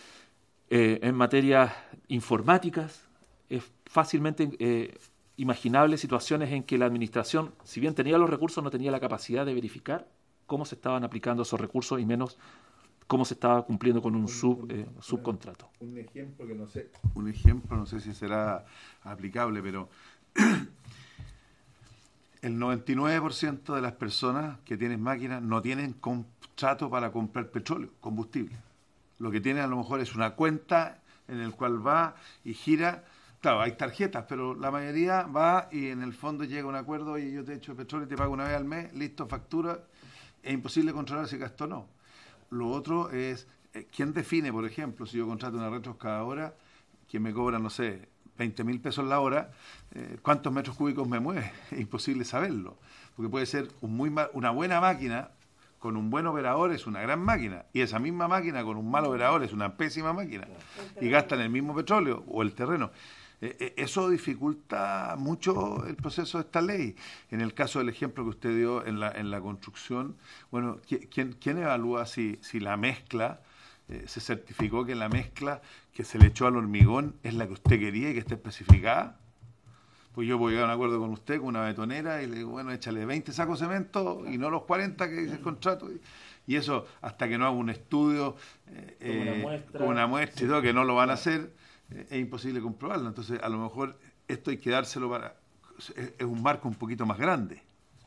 eh, en materias informáticas, es fácilmente eh, imaginable situaciones en que la administración, si bien tenía los recursos, no tenía la capacidad de verificar cómo se estaban aplicando esos recursos y menos cómo se estaba cumpliendo con un sub, eh, subcontrato. Un ejemplo que no sé, un ejemplo no sé si será aplicable, pero el noventa y nueve por ciento de las personas que tienen máquinas no tienen contrato para comprar petróleo, combustible. Lo que tienen a lo mejor es una cuenta en el cual va y gira. Claro, hay tarjetas, pero la mayoría va y en el fondo llega a un acuerdo y yo te echo petróleo y te pago una vez al mes, listo, factura. Es imposible controlar si gastó o no. Lo otro es, ¿quién define, por ejemplo, si yo contrato una retroexcavadora, quien me cobra, no sé, veinte mil pesos la hora, eh, cuántos metros cúbicos me mueve? Es imposible saberlo, porque puede ser un muy ma- una buena máquina con un buen operador es una gran máquina, y esa misma máquina con un mal operador es una pésima máquina, y gastan el mismo petróleo o el terreno. Eh, eso dificulta mucho el proceso de esta ley. En el caso del ejemplo que usted dio en la, en la construcción, bueno, ¿quién, quién evalúa si, si la mezcla, eh, se certificó que la mezcla que se le echó al hormigón es la que usted quería y que esté especificada? Pues yo puedo llegar a un acuerdo con usted, con una betonera, y le digo, bueno, échale veinte sacos de cemento y no los cuarenta que dice el contrato. Y eso, hasta que no haga un estudio, eh, con, una muestra, con una muestra y todo, que no lo van a hacer, eh, es imposible comprobarlo. Entonces, a lo mejor esto hay que dárselo para... Es, es un marco un poquito más grande.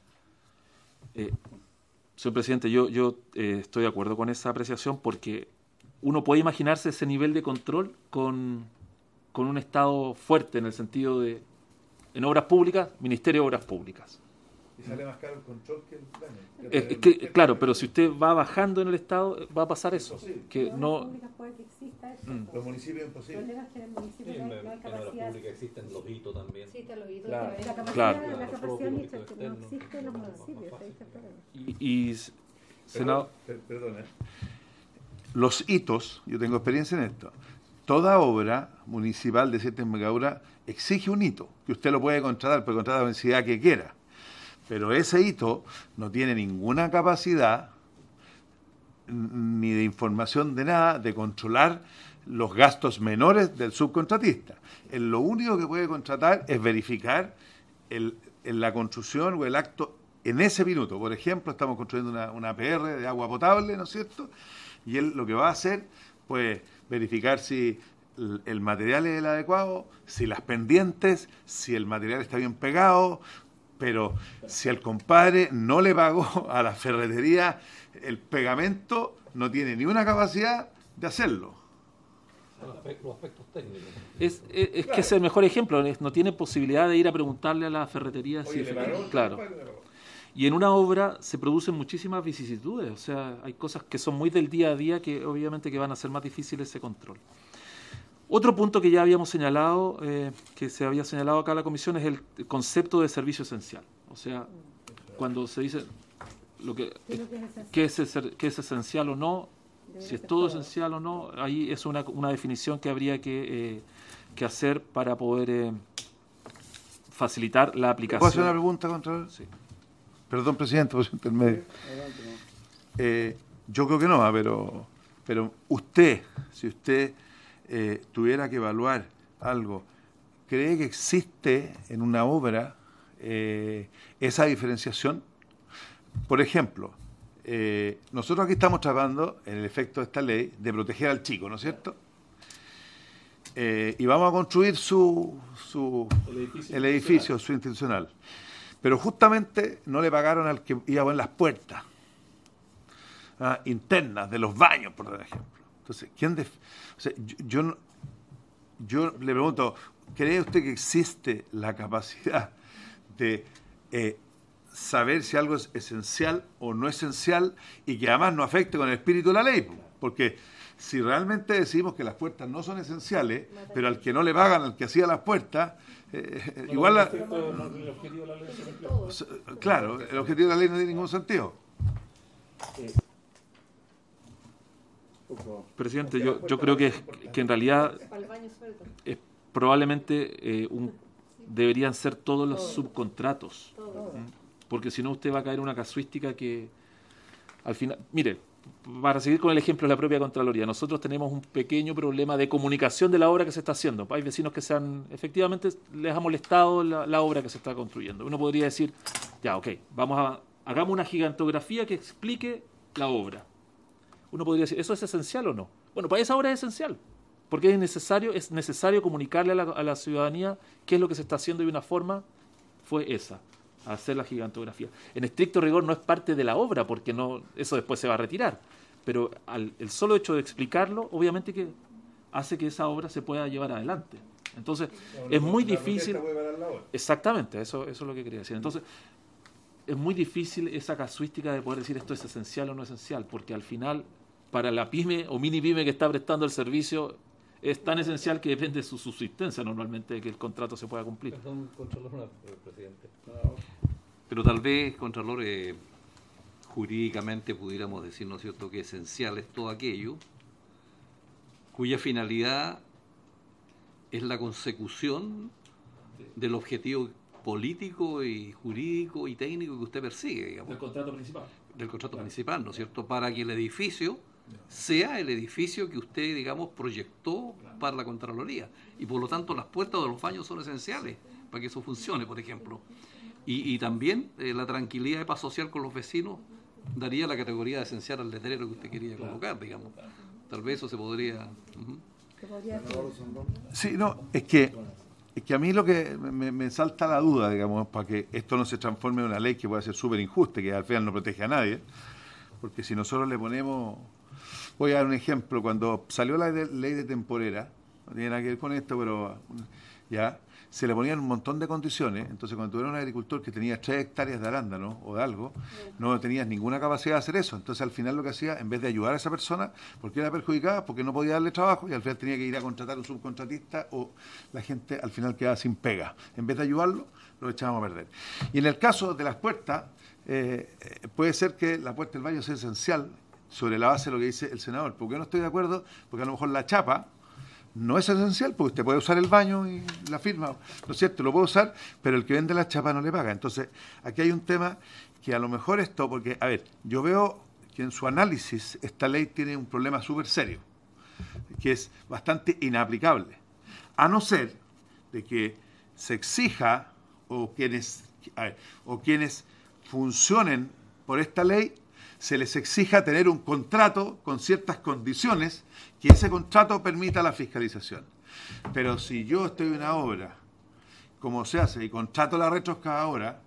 Eh, señor presidente, yo, yo eh, estoy de acuerdo con esa apreciación porque uno puede imaginarse ese nivel de control con, con un Estado fuerte en el sentido de... En obras públicas, Ministerio de Obras Públicas. Y sale más caro el control que el daño. Es, es que, claro, pero si usted va bajando en el Estado, va a pasar eso. Sí. Que no... Puede que exista eso. Mm. Los municipios es imposible. El problema es que en el municipio Sí, no hay- en, no hay en obras capacidad. públicas existen los hitos también. Sí, te lo oí. Claro. La capacidad, Claro. la Los capacidad propios administrativa hitos no externos. existe en los municipios, ahí está el problema. Y, y senado, Per- Perdona. Los hitos, yo tengo experiencia en esto, toda obra municipal de cierta envergadura exige un hito, que usted lo puede contratar, puede contratar la densidad que quiera, pero ese hito no tiene ninguna capacidad n- ni de información de nada, de controlar los gastos menores del subcontratista. Él lo único que puede contratar es verificar el, en la construcción o el acto en ese minuto. Por ejemplo, estamos construyendo una, una P R de agua potable, ¿no es cierto? Y él lo que va a hacer, pues, verificar si el, el material es el adecuado, si las pendientes, si el material está bien pegado, pero si el compadre no le pagó a la ferretería el pegamento, no tiene ni una capacidad de hacerlo. Los aspectos, los aspectos técnicos. es, es, es que es el mejor ejemplo. es- No tiene posibilidad de ir a preguntarle a la ferretería si Oye, ¿le efectivamente- pagó? claro. Compadre, le pagó. Y en una obra se producen muchísimas vicisitudes, o sea, hay cosas que son muy del día a día que obviamente que van a ser más difíciles ese control. Otro punto que ya habíamos señalado, eh, que se había señalado acá en la comisión, es el concepto de servicio esencial. O sea, cuando se dice lo que, ¿Qué es lo que es esencial? qué es, eser- qué es esencial o no, Debería si es ser todo todo. esencial o no, ahí es una, una definición que habría que, eh, que hacer para poder eh, facilitar la aplicación. ¿Puedo hacer una pregunta, Contralor? Sí. Perdón, presidente, por su intermedio. Eh, yo creo que no, ah, pero, pero usted, si usted eh, tuviera que evaluar algo, ¿cree que existe en una obra eh, esa diferenciación? Por ejemplo, eh, nosotros aquí estamos tratando, en el efecto de esta ley, de proteger al chico, ¿no es cierto? Eh, y vamos a construir su, su El edificio el edificio, su institucional. Pero justamente no le pagaron al que iba a poner las puertas ah, internas de los baños, por ejemplo. Entonces, ¿quién def- o sea, yo, yo, no- yo le pregunto, ¿cree usted que existe la capacidad de eh, saber si algo es esencial o no esencial y que además no afecte con el espíritu de la ley? Porque si realmente decimos que las puertas no son esenciales, pero al que no le pagan, al que hacía las puertas, eh, igual la, o sea, claro, el objetivo de la ley no tiene ningún sentido. Presidente, yo, yo creo que, que en realidad Para el baño suelto. es probablemente eh, un, deberían ser todos los subcontratos, Todo. ¿m? Porque si no usted va a caer en una casuística que al final, mire, para seguir con el ejemplo de la propia Contraloría, nosotros tenemos un pequeño problema de comunicación de la obra que se está haciendo. Hay vecinos que se han, efectivamente les ha molestado la, la obra que se está construyendo. Uno podría decir, ya, ok, vamos a, hagamos una gigantografía que explique la obra. Uno podría decir, ¿eso es esencial o no? Bueno, para esa obra es esencial, porque es necesario, es necesario comunicarle a la, a la ciudadanía qué es lo que se está haciendo y una forma fue esa, hacer la gigantografía. En estricto rigor no es parte de la obra, porque no, eso después se va a retirar, pero al, el solo hecho de explicarlo, obviamente que hace que esa obra se pueda llevar adelante. Entonces, es muy difícil... Exactamente, eso, eso es lo que quería decir. Entonces, es muy difícil esa casuística de poder decir esto es esencial o no esencial, porque al final, para la pyme o mini pyme que está prestando el servicio, es tan esencial que depende de su subsistencia normalmente de que el contrato se pueda cumplir. Perdón, Contralor, una- eh, presidente. Pero tal vez, Contralor, eh, jurídicamente pudiéramos decir, ¿no es cierto?, que esencial es todo aquello cuya finalidad es la consecución del objetivo político y jurídico y técnico que usted persigue, digamos. Del contrato principal. Del contrato principal, ¿no es cierto? Para que el edificio sea el edificio que usted, digamos, proyectó para la Contraloría. Y por lo tanto las puertas de los baños son esenciales para que eso funcione, por ejemplo. Y, y también eh, la tranquilidad de paz social con los vecinos daría la categoría esencial al letrero que usted quería colocar, digamos. Tal vez eso se podría... Uh-huh. Sí, no, es que, es que a mí lo que me, me salta la duda, digamos, para que esto no se transforme en una ley que pueda ser súper injusta, que al final no protege a nadie, porque si nosotros le ponemos... Voy a dar un ejemplo, cuando salió la de, ley de temporera, no tiene nada que ver con esto, pero ya, se le ponían un montón de condiciones, entonces cuando tú eras un agricultor que tenía tres hectáreas de arándano o de algo, no tenías ninguna capacidad de hacer eso, entonces al final lo que hacía, en vez de ayudar a esa persona, porque era perjudicada, porque no podía darle trabajo, y al final tenía que ir a contratar a un subcontratista, o la gente al final quedaba sin pega, en vez de ayudarlo, lo echábamos a perder. Y en el caso de las puertas, eh, puede ser que la puerta del baño sea esencial, sobre la base de lo que dice el senador. ¿Por qué no estoy de acuerdo? Porque a lo mejor la chapa no es esencial, porque usted puede usar el baño y la firma, ¿no es cierto? Lo puede usar, pero el que vende la chapa no le paga. Entonces, aquí hay un tema que a lo mejor esto, porque, a ver, yo veo que en su análisis esta ley tiene un problema súper serio, que es bastante inaplicable, a no ser de que se exija o quienes, a ver, o quienes funcionen por esta ley se les exija tener un contrato con ciertas condiciones, que ese contrato permita la fiscalización. Pero si yo estoy en una obra, como se hace, y contrato la retroexcavadora,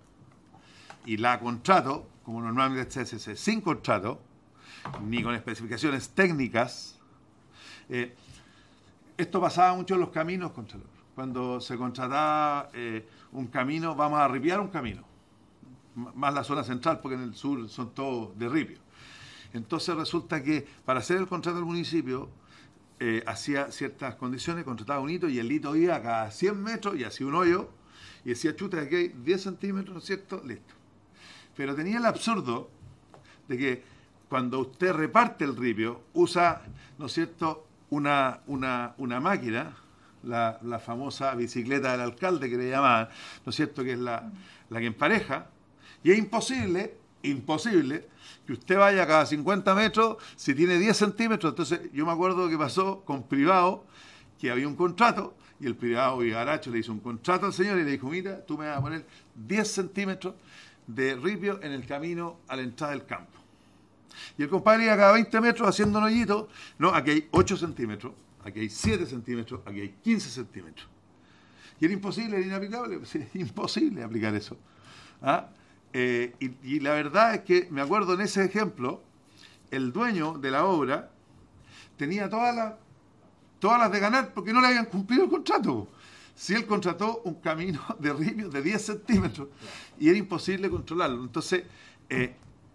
y la contrato, como normalmente se hace, sin contrato, ni con especificaciones técnicas, eh, esto pasaba mucho en los caminos, Contralor. Cuando se contrataba eh, un camino, vamos a ripiar un camino, más la zona central, porque en el sur son todos de ripio. Entonces resulta que para hacer el contrato del municipio eh, hacía ciertas condiciones, contrataba un hito y el hito iba a cada cien metros y hacía un hoyo y decía, chuta, aquí hay diez centímetros, ¿no es cierto? Listo. Pero tenía el absurdo de que cuando usted reparte el ripio, usa, ¿no es cierto?, una, una, una máquina, la, la famosa bicicleta del alcalde que le llamaban, ¿no es cierto?, que es la, la que empareja. Y es imposible, imposible, que usted vaya cada cincuenta metros si tiene diez centímetros. Entonces, yo me acuerdo que pasó con privado, que había un contrato, y el privado y Garacho le hizo un contrato al señor y le dijo, mira, tú me vas a poner diez centímetros de ripio en el camino a la entrada del campo. Y el compadre iba cada veinte metros haciendo un hoyito. No, aquí hay ocho centímetros, aquí hay siete centímetros, aquí hay quince centímetros. Y era imposible, era inaplicable, sí, imposible aplicar eso. ¿Ah? Eh, y, y la verdad es que me acuerdo en ese ejemplo, el dueño de la obra tenía todas las todas las de ganar porque no le habían cumplido el contrato. Si él contrató un camino de ripio de diez centímetros y era imposible controlarlo. Entonces, eh,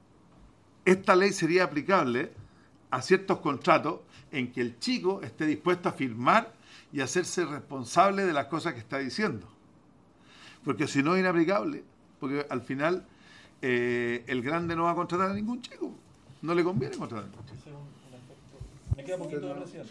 esta ley sería aplicable a ciertos contratos en que el chico esté dispuesto a firmar y hacerse responsable de las cosas que está diciendo. Porque si no es inaplicable. Porque al final eh, el grande no va a contratar a ningún chico. No le conviene contratar a ningún chico. Me queda poquito de presión.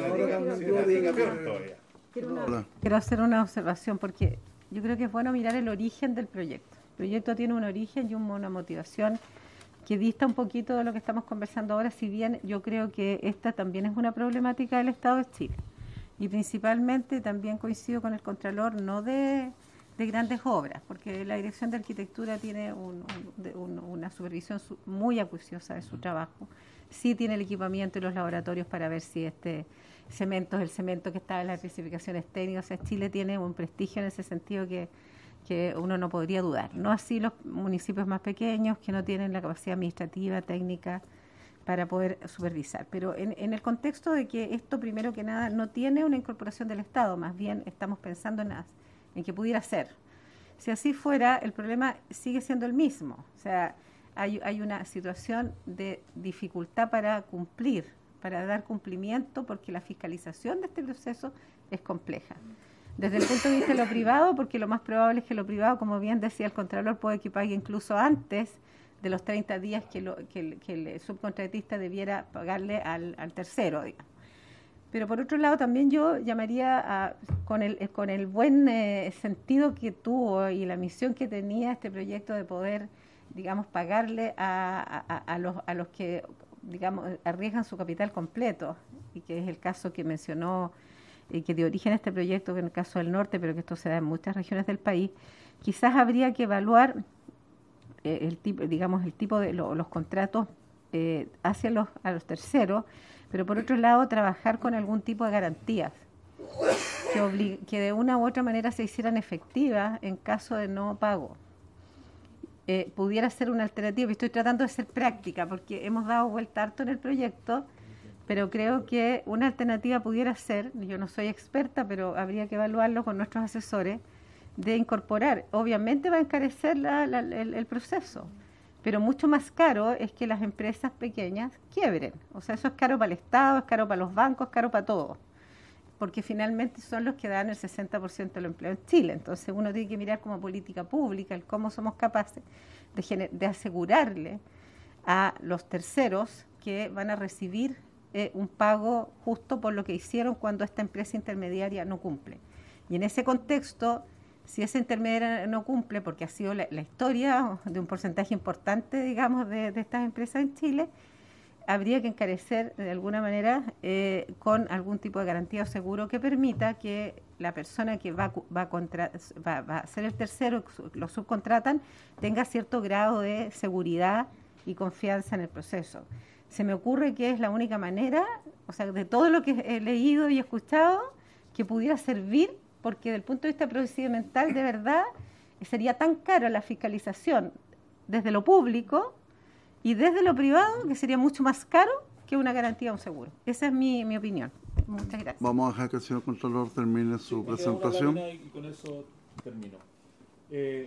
Quiero, quiero hacer una observación porque yo creo que es bueno mirar el origen del proyecto. El proyecto tiene un origen y una motivación que dista un poquito de lo que estamos conversando ahora, si bien yo creo que esta también es una problemática del Estado de Chile. Y principalmente también coincido con el Contralor, no de... de grandes obras, porque la Dirección de Arquitectura tiene un, un, un, una supervisión su, muy acuciosa de su trabajo. Sí tiene el equipamiento y los laboratorios para ver si este cemento es el cemento que está en las especificaciones técnicas. O sea, Chile tiene un prestigio en ese sentido que, que uno no podría dudar. No así los municipios más pequeños que no tienen la capacidad administrativa, técnica, para poder supervisar. Pero en, en el contexto de que esto, primero que nada, no tiene una incorporación del Estado, más bien estamos pensando en las en que pudiera ser. Si así fuera, el problema sigue siendo el mismo. O sea, hay, hay una situación de dificultad para cumplir, para dar cumplimiento, porque la fiscalización de este proceso es compleja. Desde el punto de vista de lo privado, porque lo más probable es que lo privado, como bien decía el Contralor, puede que pague incluso antes de los treinta días que, lo, que, el, que el subcontratista debiera pagarle al, al tercero, digamos. Pero por otro lado también yo llamaría a, con el con el buen eh, sentido que tuvo y la misión que tenía este proyecto de poder, digamos, pagarle a, a, a, los, a los que, digamos, arriesgan su capital completo, y que es el caso que mencionó, y que dio origen a este proyecto, que en el caso del norte, pero que esto se da en muchas regiones del país. Quizás habría que evaluar eh, el tipo, digamos, el tipo de lo, los contratos eh, hacia los, a los terceros, pero por otro lado trabajar con algún tipo de garantías que, obli- que de una u otra manera se hicieran efectivas en caso de no pago. Eh, pudiera ser una alternativa, y estoy tratando de ser práctica porque hemos dado vuelta harto en el proyecto, pero creo que una alternativa pudiera ser, yo no soy experta, pero habría que evaluarlo con nuestros asesores, de incorporar. Obviamente va a encarecer la, la, el, el proceso, pero mucho más caro es que las empresas pequeñas quiebren. O sea, eso es caro para el Estado, es caro para los bancos, es caro para todos, porque finalmente son los que dan el sesenta por ciento del empleo en Chile. Entonces uno tiene que mirar como política pública el cómo somos capaces de, gener- de asegurarle a los terceros que van a recibir eh, un pago justo por lo que hicieron cuando esta empresa intermediaria no cumple. Y en ese contexto, si esa intermediaria no cumple, porque ha sido la, la historia de un porcentaje importante, digamos, de, de estas empresas en Chile, habría que encarecer de alguna manera eh, con algún tipo de garantía o seguro que permita que la persona que va, va, contra, va, va a ser el tercero, lo subcontratan, tenga cierto grado de seguridad y confianza en el proceso. Se me ocurre que es la única manera, o sea, de todo lo que he leído y escuchado, que pudiera servir, porque desde el punto de vista procedimental, de verdad, sería tan cara la fiscalización desde lo público y desde lo privado, que sería mucho más caro que una garantía o un seguro. Esa es mi, mi opinión. Muchas gracias. Vamos a dejar que el señor Contralor termine su Sí, presentación. Y con eso termino. Eh,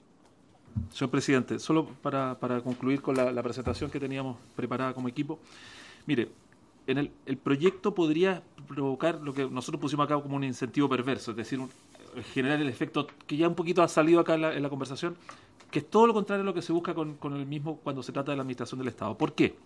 Señor presidente, solo para, para concluir con la, la presentación que teníamos preparada como equipo. Mire, en el, el proyecto podría provocar lo que nosotros pusimos acá como un incentivo perverso, es decir, un, generar el efecto que ya un poquito ha salido acá en la, en la conversación, que es todo lo contrario a lo que se busca con, con el mismo cuando se trata de la administración del Estado. ¿Por qué?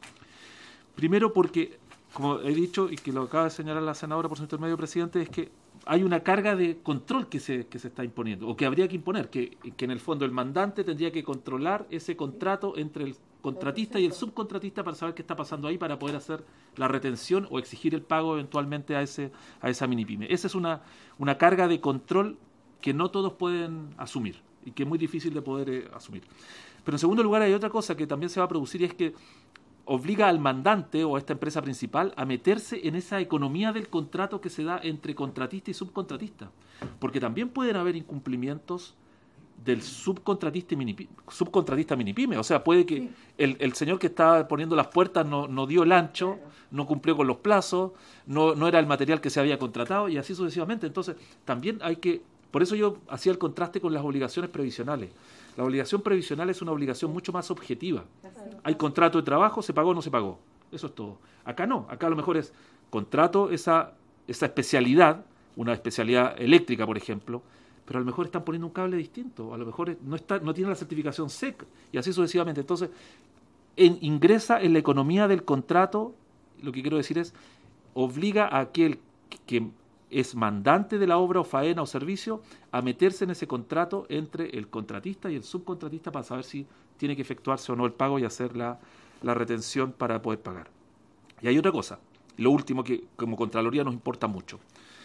Primero porque, como he dicho y que lo acaba de señalar la senadora por su intermedio, presidente, es que hay una carga de control que se, que se está imponiendo, o que habría que imponer, que, que en el fondo el mandante tendría que controlar ese contrato entre el contratista y el subcontratista para saber qué está pasando ahí, para poder hacer la retención o exigir el pago eventualmente a ese a esa mini pyme. Esa es una, una carga de control que no todos pueden asumir y que es muy difícil de poder eh, asumir. Pero en segundo lugar hay otra cosa que también se va a producir, y es que obliga al mandante o a esta empresa principal a meterse en esa economía del contrato que se da entre contratista y subcontratista, porque también pueden haber incumplimientos del subcontratista y mini, subcontratista mini pyme. O sea, puede que sí. el, el señor que estaba poniendo las puertas no, no dio el ancho, claro. no cumplió con los plazos, no, no era el material que se había contratado, y así sucesivamente. Entonces, también hay que... Por eso yo hacía el contraste con las obligaciones previsionales. La obligación previsional es una obligación mucho más objetiva. Hay contrato de trabajo, se pagó o no se pagó. Eso es todo. Acá no. Acá a lo mejor es contrato, esa, esa especialidad, una especialidad eléctrica, por ejemplo, pero a lo mejor están poniendo un cable distinto, a lo mejor no está, no tiene la certificación S E C, y así sucesivamente. Entonces, en, ingresa en la economía del contrato, lo que quiero decir es, obliga a aquel que es mandante de la obra o faena o servicio a meterse en ese contrato entre el contratista y el subcontratista para saber si tiene que efectuarse o no el pago y hacer la, la retención para poder pagar. Y hay otra cosa, lo último que como Contraloría nos importa mucho.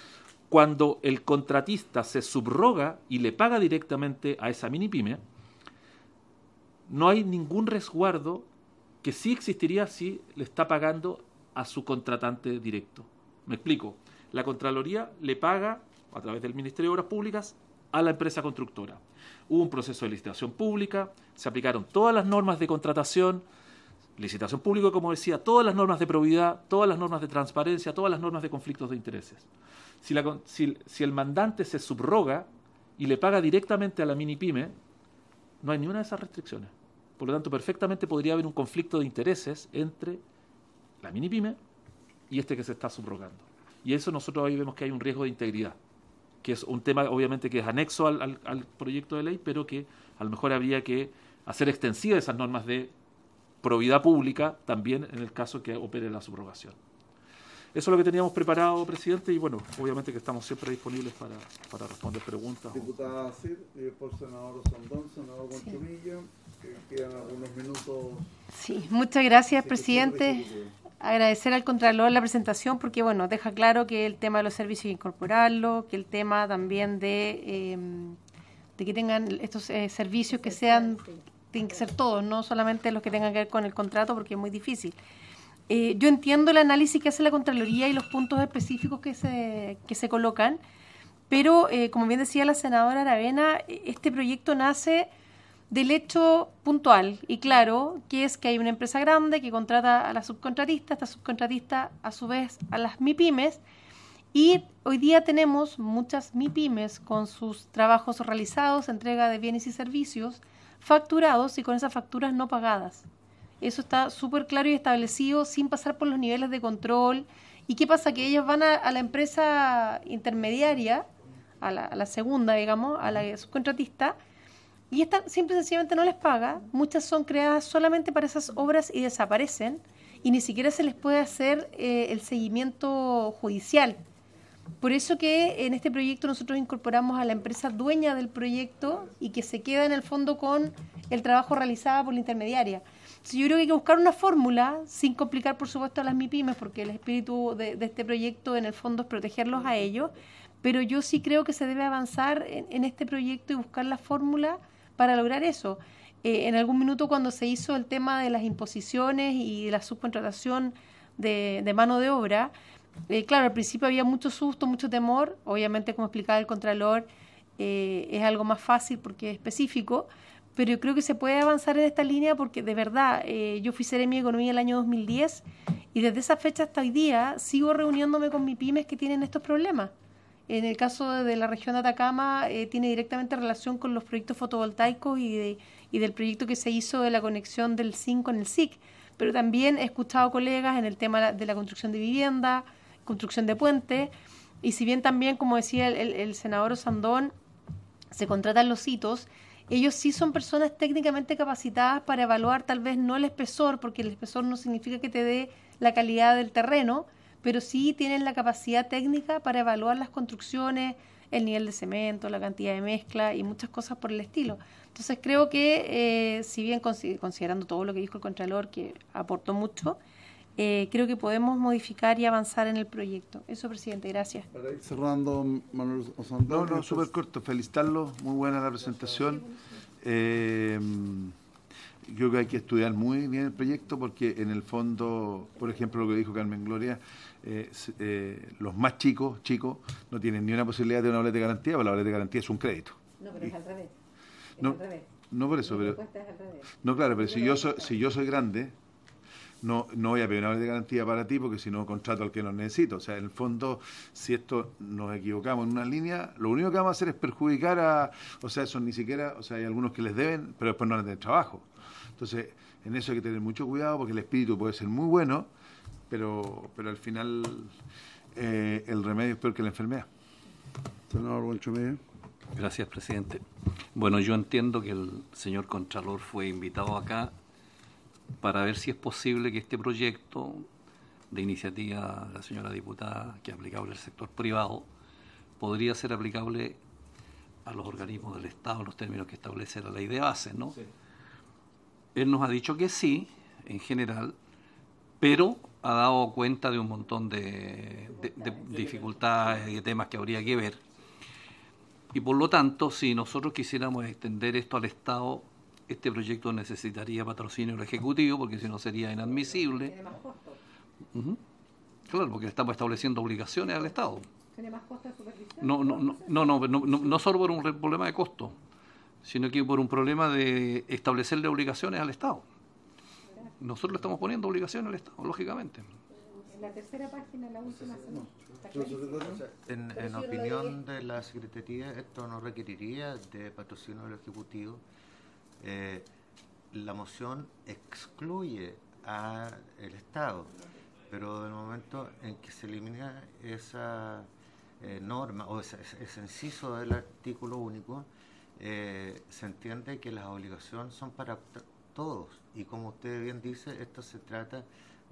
Cuando el contratista se subroga y le paga directamente a esa mini pyme, no hay ningún resguardo que sí existiría si le está pagando a su contratante directo. Me explico. La Contraloría le paga, a través del Ministerio de Obras Públicas, a la empresa constructora. Hubo un proceso de licitación pública, se aplicaron todas las normas de contratación, licitación pública, como decía, todas las normas de probidad, todas las normas de transparencia, todas las normas de conflictos de intereses. Si, la, si, si el mandante se subroga y le paga directamente a la mini pyme, no hay ni una de esas restricciones. Por lo tanto, perfectamente podría haber un conflicto de intereses entre la mini pyme y este que se está subrogando. Y eso nosotros ahí vemos que hay un riesgo de integridad, que es un tema obviamente que es anexo al, al, al proyecto de ley, pero que a lo mejor habría que hacer extensivas esas normas de probidad pública también en el caso que opere la subrogación. Eso es lo que teníamos preparado, presidente, y bueno, obviamente que estamos siempre disponibles para, para responder preguntas. Diputada Cid, y por senador Osandón, senador Conchumilla, que quedan algunos minutos. Sí, muchas gracias, presidente. Agradecer al Contralor la presentación porque, bueno, deja claro que el tema de los servicios incorporarlo, que el tema también de, eh, de que tengan estos eh, servicios que sean, tienen que ser todos, no solamente los que tengan que ver con el contrato, porque es muy difícil. Eh, yo entiendo el análisis que hace la Contraloría y los puntos específicos que se, que se colocan, pero eh, como bien decía la senadora Aravena, este proyecto nace del hecho puntual y claro, que es que hay una empresa grande que contrata a la subcontratista, esta subcontratista a su vez a las MIPYMES, y hoy día tenemos muchas MIPYMES con sus trabajos realizados, entrega de bienes y servicios, facturados y con esas facturas no pagadas. Eso está súper claro y establecido sin pasar por los niveles de control. ¿Y qué pasa? Que ellas van a, a la empresa intermediaria, a la, a la segunda, digamos, a la subcontratista, y esta simple y sencillamente no les paga. Muchas son creadas solamente para esas obras y desaparecen, y ni siquiera se les puede hacer eh, el seguimiento judicial. Por eso que en este proyecto nosotros incorporamos a la empresa dueña del proyecto y que se queda en el fondo con el trabajo realizado por la intermediaria. Entonces, yo creo que hay que buscar una fórmula, sin complicar por supuesto a las MIPYMES, porque el espíritu de, de este proyecto en el fondo es protegerlos a ellos, pero yo sí creo que se debe avanzar en, en este proyecto y buscar la fórmula para lograr eso. Eh, en algún minuto cuando se hizo el tema de las imposiciones y de la subcontratación de, de mano de obra, eh, claro, al principio había mucho susto, mucho temor, obviamente como explicaba el Contralor, eh, es algo más fácil porque es específico, pero yo creo que se puede avanzar en esta línea porque de verdad, eh, yo fui Seremi de Economía el año dos mil diez y desde esa fecha hasta hoy día sigo reuniéndome con MIPYMES que tienen estos problemas. En el caso de la región de Atacama, eh, tiene directamente relación con los proyectos fotovoltaicos y, de, y del proyecto que se hizo de la conexión del S I N con el S I C. Pero también he escuchado colegas en el tema de la construcción de vivienda, construcción de puentes, y si bien también, como decía el, el, el senador Osandón, se contratan los hitos, ellos sí son personas técnicamente capacitadas para evaluar tal vez no el espesor, porque el espesor no significa que te dé la calidad del terreno, pero sí tienen la capacidad técnica para evaluar las construcciones, el nivel de cemento, la cantidad de mezcla y muchas cosas por el estilo. Entonces creo que, eh, si bien considerando todo lo que dijo el Contralor, que aportó mucho, eh, creo que podemos modificar y avanzar en el proyecto. Eso, presidente, gracias. Para ir cerrando, Manuel Osandón. No, no, súper corto. Felicitarlo, muy buena la presentación. Eh, yo creo que hay que estudiar muy bien el proyecto porque en el fondo, por ejemplo, lo que dijo Carmen Gloria, eh, eh, los más chicos, chicos, no tienen ni una posibilidad de una boleta de garantía, porque la boleta de garantía es un crédito. No, pero y, es al revés. Es no, al revés. No por eso, La pero... respuesta es al revés. No, claro, pero si yo, soy, si yo soy grande, no, no voy a pedir una boleta de garantía para ti porque si no contrato al que no necesito. O sea, en el fondo, si esto nos equivocamos en una línea, lo único que vamos a hacer es perjudicar a... O sea, eso ni siquiera... O sea, hay algunos que les deben, pero después no les den trabajo. Entonces, en eso hay que tener mucho cuidado porque el espíritu puede ser muy bueno, pero, pero al final eh, el remedio es peor que la enfermedad. Senador Conchumilla. Gracias, presidente. Bueno, yo entiendo que el señor Contralor fue invitado acá para ver si es posible que este proyecto de iniciativa de la señora diputada, que es aplicable al sector privado, podría ser aplicable a los organismos del Estado en los términos que establece la ley de base, ¿no? Sí. Él nos ha dicho que sí, en general, pero ha dado cuenta de un montón de, de, de dificultades y de temas que habría que ver. Y por lo tanto, si nosotros quisiéramos extender esto al Estado, este proyecto necesitaría patrocinio del Ejecutivo, porque si no sería inadmisible. Tiene más costo. Uh-huh. Claro, porque estamos estableciendo obligaciones al Estado. Tiene más costo de supervisión. No, no, no, no, no, no, no, no solo por un problema de costo, sino que por un problema de establecerle obligaciones al Estado. Nosotros le estamos poniendo obligaciones al Estado, lógicamente. En la tercera página, la última semana. En, en opinión de la Secretaría, esto no requeriría de patrocinio del Ejecutivo. Eh, la moción excluye al Estado, pero del momento en que se elimina esa eh, norma o ese, ese inciso del artículo único, eh, se entiende que las obligaciones son para todos y como usted bien dice, esto se trata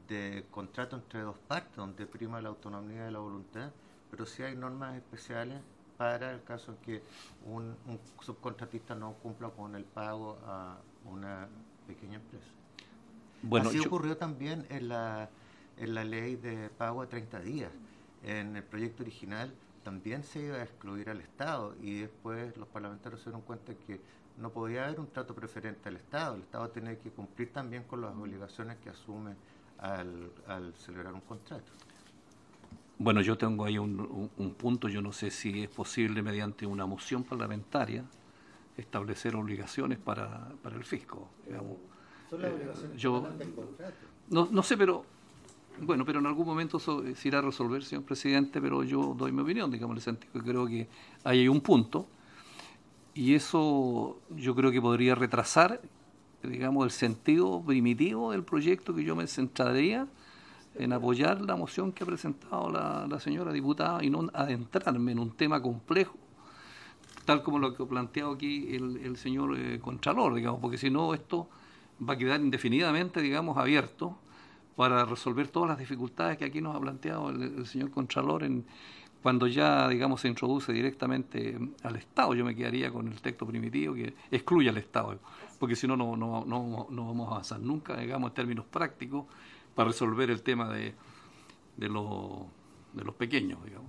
de contrato entre dos partes, donde prima la autonomía de la voluntad, pero sí hay normas especiales para el caso en que un, un subcontratista no cumpla con el pago a una pequeña empresa. Bueno, Así yo... ocurrió también en la, en la ley de pago a treinta días. En el proyecto original también se iba a excluir al Estado y después los parlamentarios se dieron cuenta que no podía haber un trato preferente al Estado. El Estado tenía que cumplir también con las obligaciones que asume al, al celebrar un contrato. Bueno, yo tengo ahí un, un, un punto, yo no sé si es posible mediante una moción parlamentaria establecer obligaciones para, para el fisco. Digamos. Son las obligaciones eh, yo, del contrato. No, no sé, pero bueno, pero en algún momento eso se irá a resolver, señor presidente, pero yo doy mi opinión, digamos, en el sentido que creo que hay un punto y eso yo creo que podría retrasar, digamos, el sentido primitivo del proyecto, que yo me centraría en apoyar la moción que ha presentado la, la señora diputada y no adentrarme en un tema complejo, tal como lo que ha planteado aquí el, el señor eh, Contralor, digamos, porque si no esto va a quedar indefinidamente, digamos, abierto para resolver todas las dificultades que aquí nos ha planteado el, el señor Contralor en, cuando ya, digamos, se introduce directamente al Estado. Yo me quedaría con el texto primitivo que excluye al Estado, porque si no, no, no, no, no vamos a avanzar nunca, digamos, en términos prácticos, para resolver el tema de, de, lo, de los pequeños, digamos.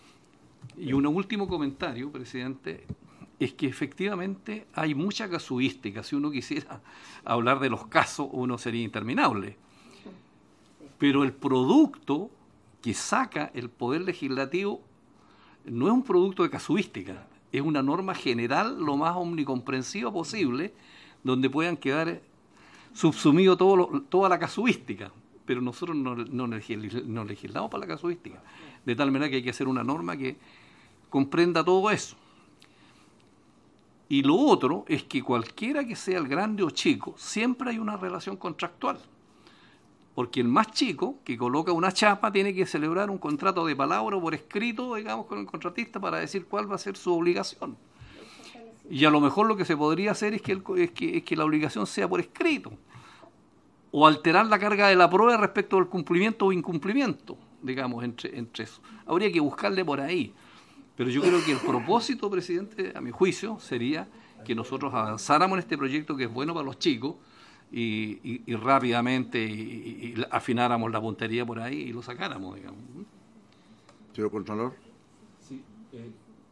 Y un último comentario, presidente, es que efectivamente hay mucha casuística. Si uno quisiera hablar de los casos, uno sería interminable. Pero el producto que saca el Poder Legislativo no es un producto de casuística, es una norma general lo más omnicomprensiva posible, donde puedan quedar subsumido todo lo, toda la casuística. Pero nosotros no, no, no legislamos para la casuística, de tal manera que hay que hacer una norma que comprenda todo eso. Y lo otro es que cualquiera que sea el grande o chico, siempre hay una relación contractual, porque el más chico que coloca una chapa tiene que celebrar un contrato de palabra o por escrito, digamos, con el contratista para decir cuál va a ser su obligación. Y a lo mejor lo que se podría hacer es que, el, es que, es que la obligación sea por escrito, o alterar la carga de la prueba respecto al cumplimiento o incumplimiento, digamos, entre, entre eso. Habría que buscarle por ahí. Pero yo creo que el propósito, presidente, a mi juicio, sería que nosotros avanzáramos en este proyecto que es bueno para los chicos y, y, y rápidamente y, y afináramos la puntería por ahí y lo sacáramos, digamos. Señor Contralor. Sí, eh,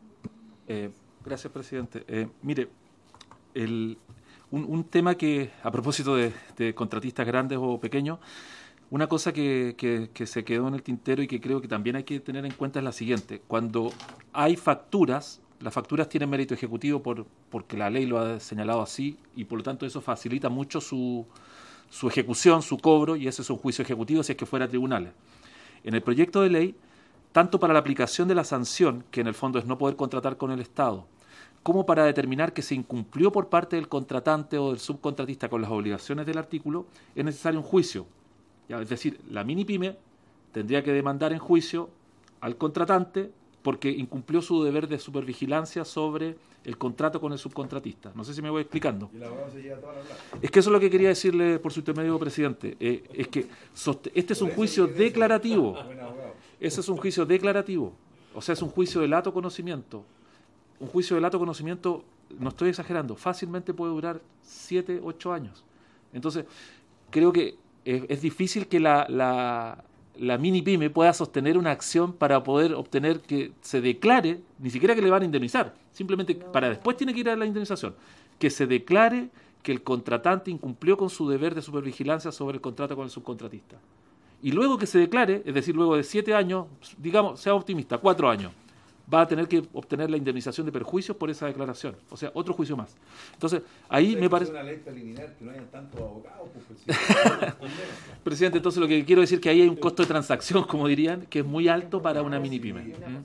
eh, gracias, presidente. Eh, mire, el... Un, un tema que, a propósito de, de contratistas grandes o pequeños, una cosa que, que, que se quedó en el tintero y que creo que también hay que tener en cuenta es la siguiente. Cuando hay facturas, las facturas tienen mérito ejecutivo por, porque la ley lo ha señalado así y por lo tanto eso facilita mucho su, su ejecución, su cobro, y ese es un juicio ejecutivo si es que fuera a tribunales. En el proyecto de ley, tanto para la aplicación de la sanción, que en el fondo es no poder contratar con el Estado, como para determinar que se incumplió por parte del contratante o del subcontratista con las obligaciones del artículo, es necesario un juicio. ¿Ya? Es decir, la mini pyme tendría que demandar en juicio al contratante porque incumplió su deber de supervigilancia sobre el contrato con el subcontratista. No sé si me voy explicando. Y el abogado se lleva toda la plata. Es que eso es lo que quería decirle por su intermedio, presidente. Eh, es que este es un juicio declarativo. Ese es un juicio declarativo. O sea, es un juicio de lato conocimiento. Un juicio de lato conocimiento, no estoy exagerando, fácilmente puede durar siete, ocho años. Entonces, creo que es, es difícil que la, la, la mini pyme pueda sostener una acción para poder obtener que se declare, ni siquiera que le van a indemnizar, simplemente no. Para después tiene que ir a la indemnización, que se declare que el contratante incumplió con su deber de supervigilancia sobre el contrato con el subcontratista. Y luego que se declare, es decir, luego de siete años, digamos, sea optimista, cuatro años, va a tener que obtener la indemnización de perjuicios por esa declaración. O sea, otro juicio más. Entonces, ahí me parece... una ley preliminar que no hayan tantos abogados, pues, presidente, entonces lo que quiero decir es que ahí hay un costo de transacción, como dirían, que es muy alto para una mini pyme.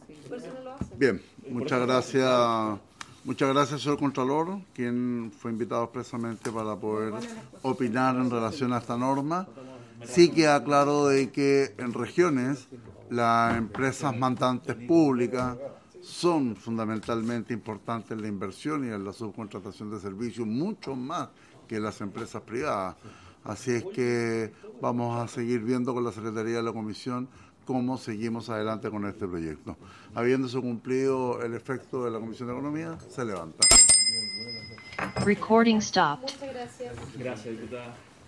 ¿Mm? Bien, muchas gracias. Muchas gracias, señor Contralor, quien fue invitado expresamente para poder opinar en relación a esta norma. Sí queda claro de que en regiones las empresas mandantes públicas son fundamentalmente importantes en la inversión y en la subcontratación de servicios, mucho más que las empresas privadas. Así es que vamos a seguir viendo con la Secretaría de la Comisión cómo seguimos adelante con este proyecto. Habiéndose cumplido el efecto de la Comisión de Economía, se levanta. Recording stopped. Muchas gracias. Gracias, diputada.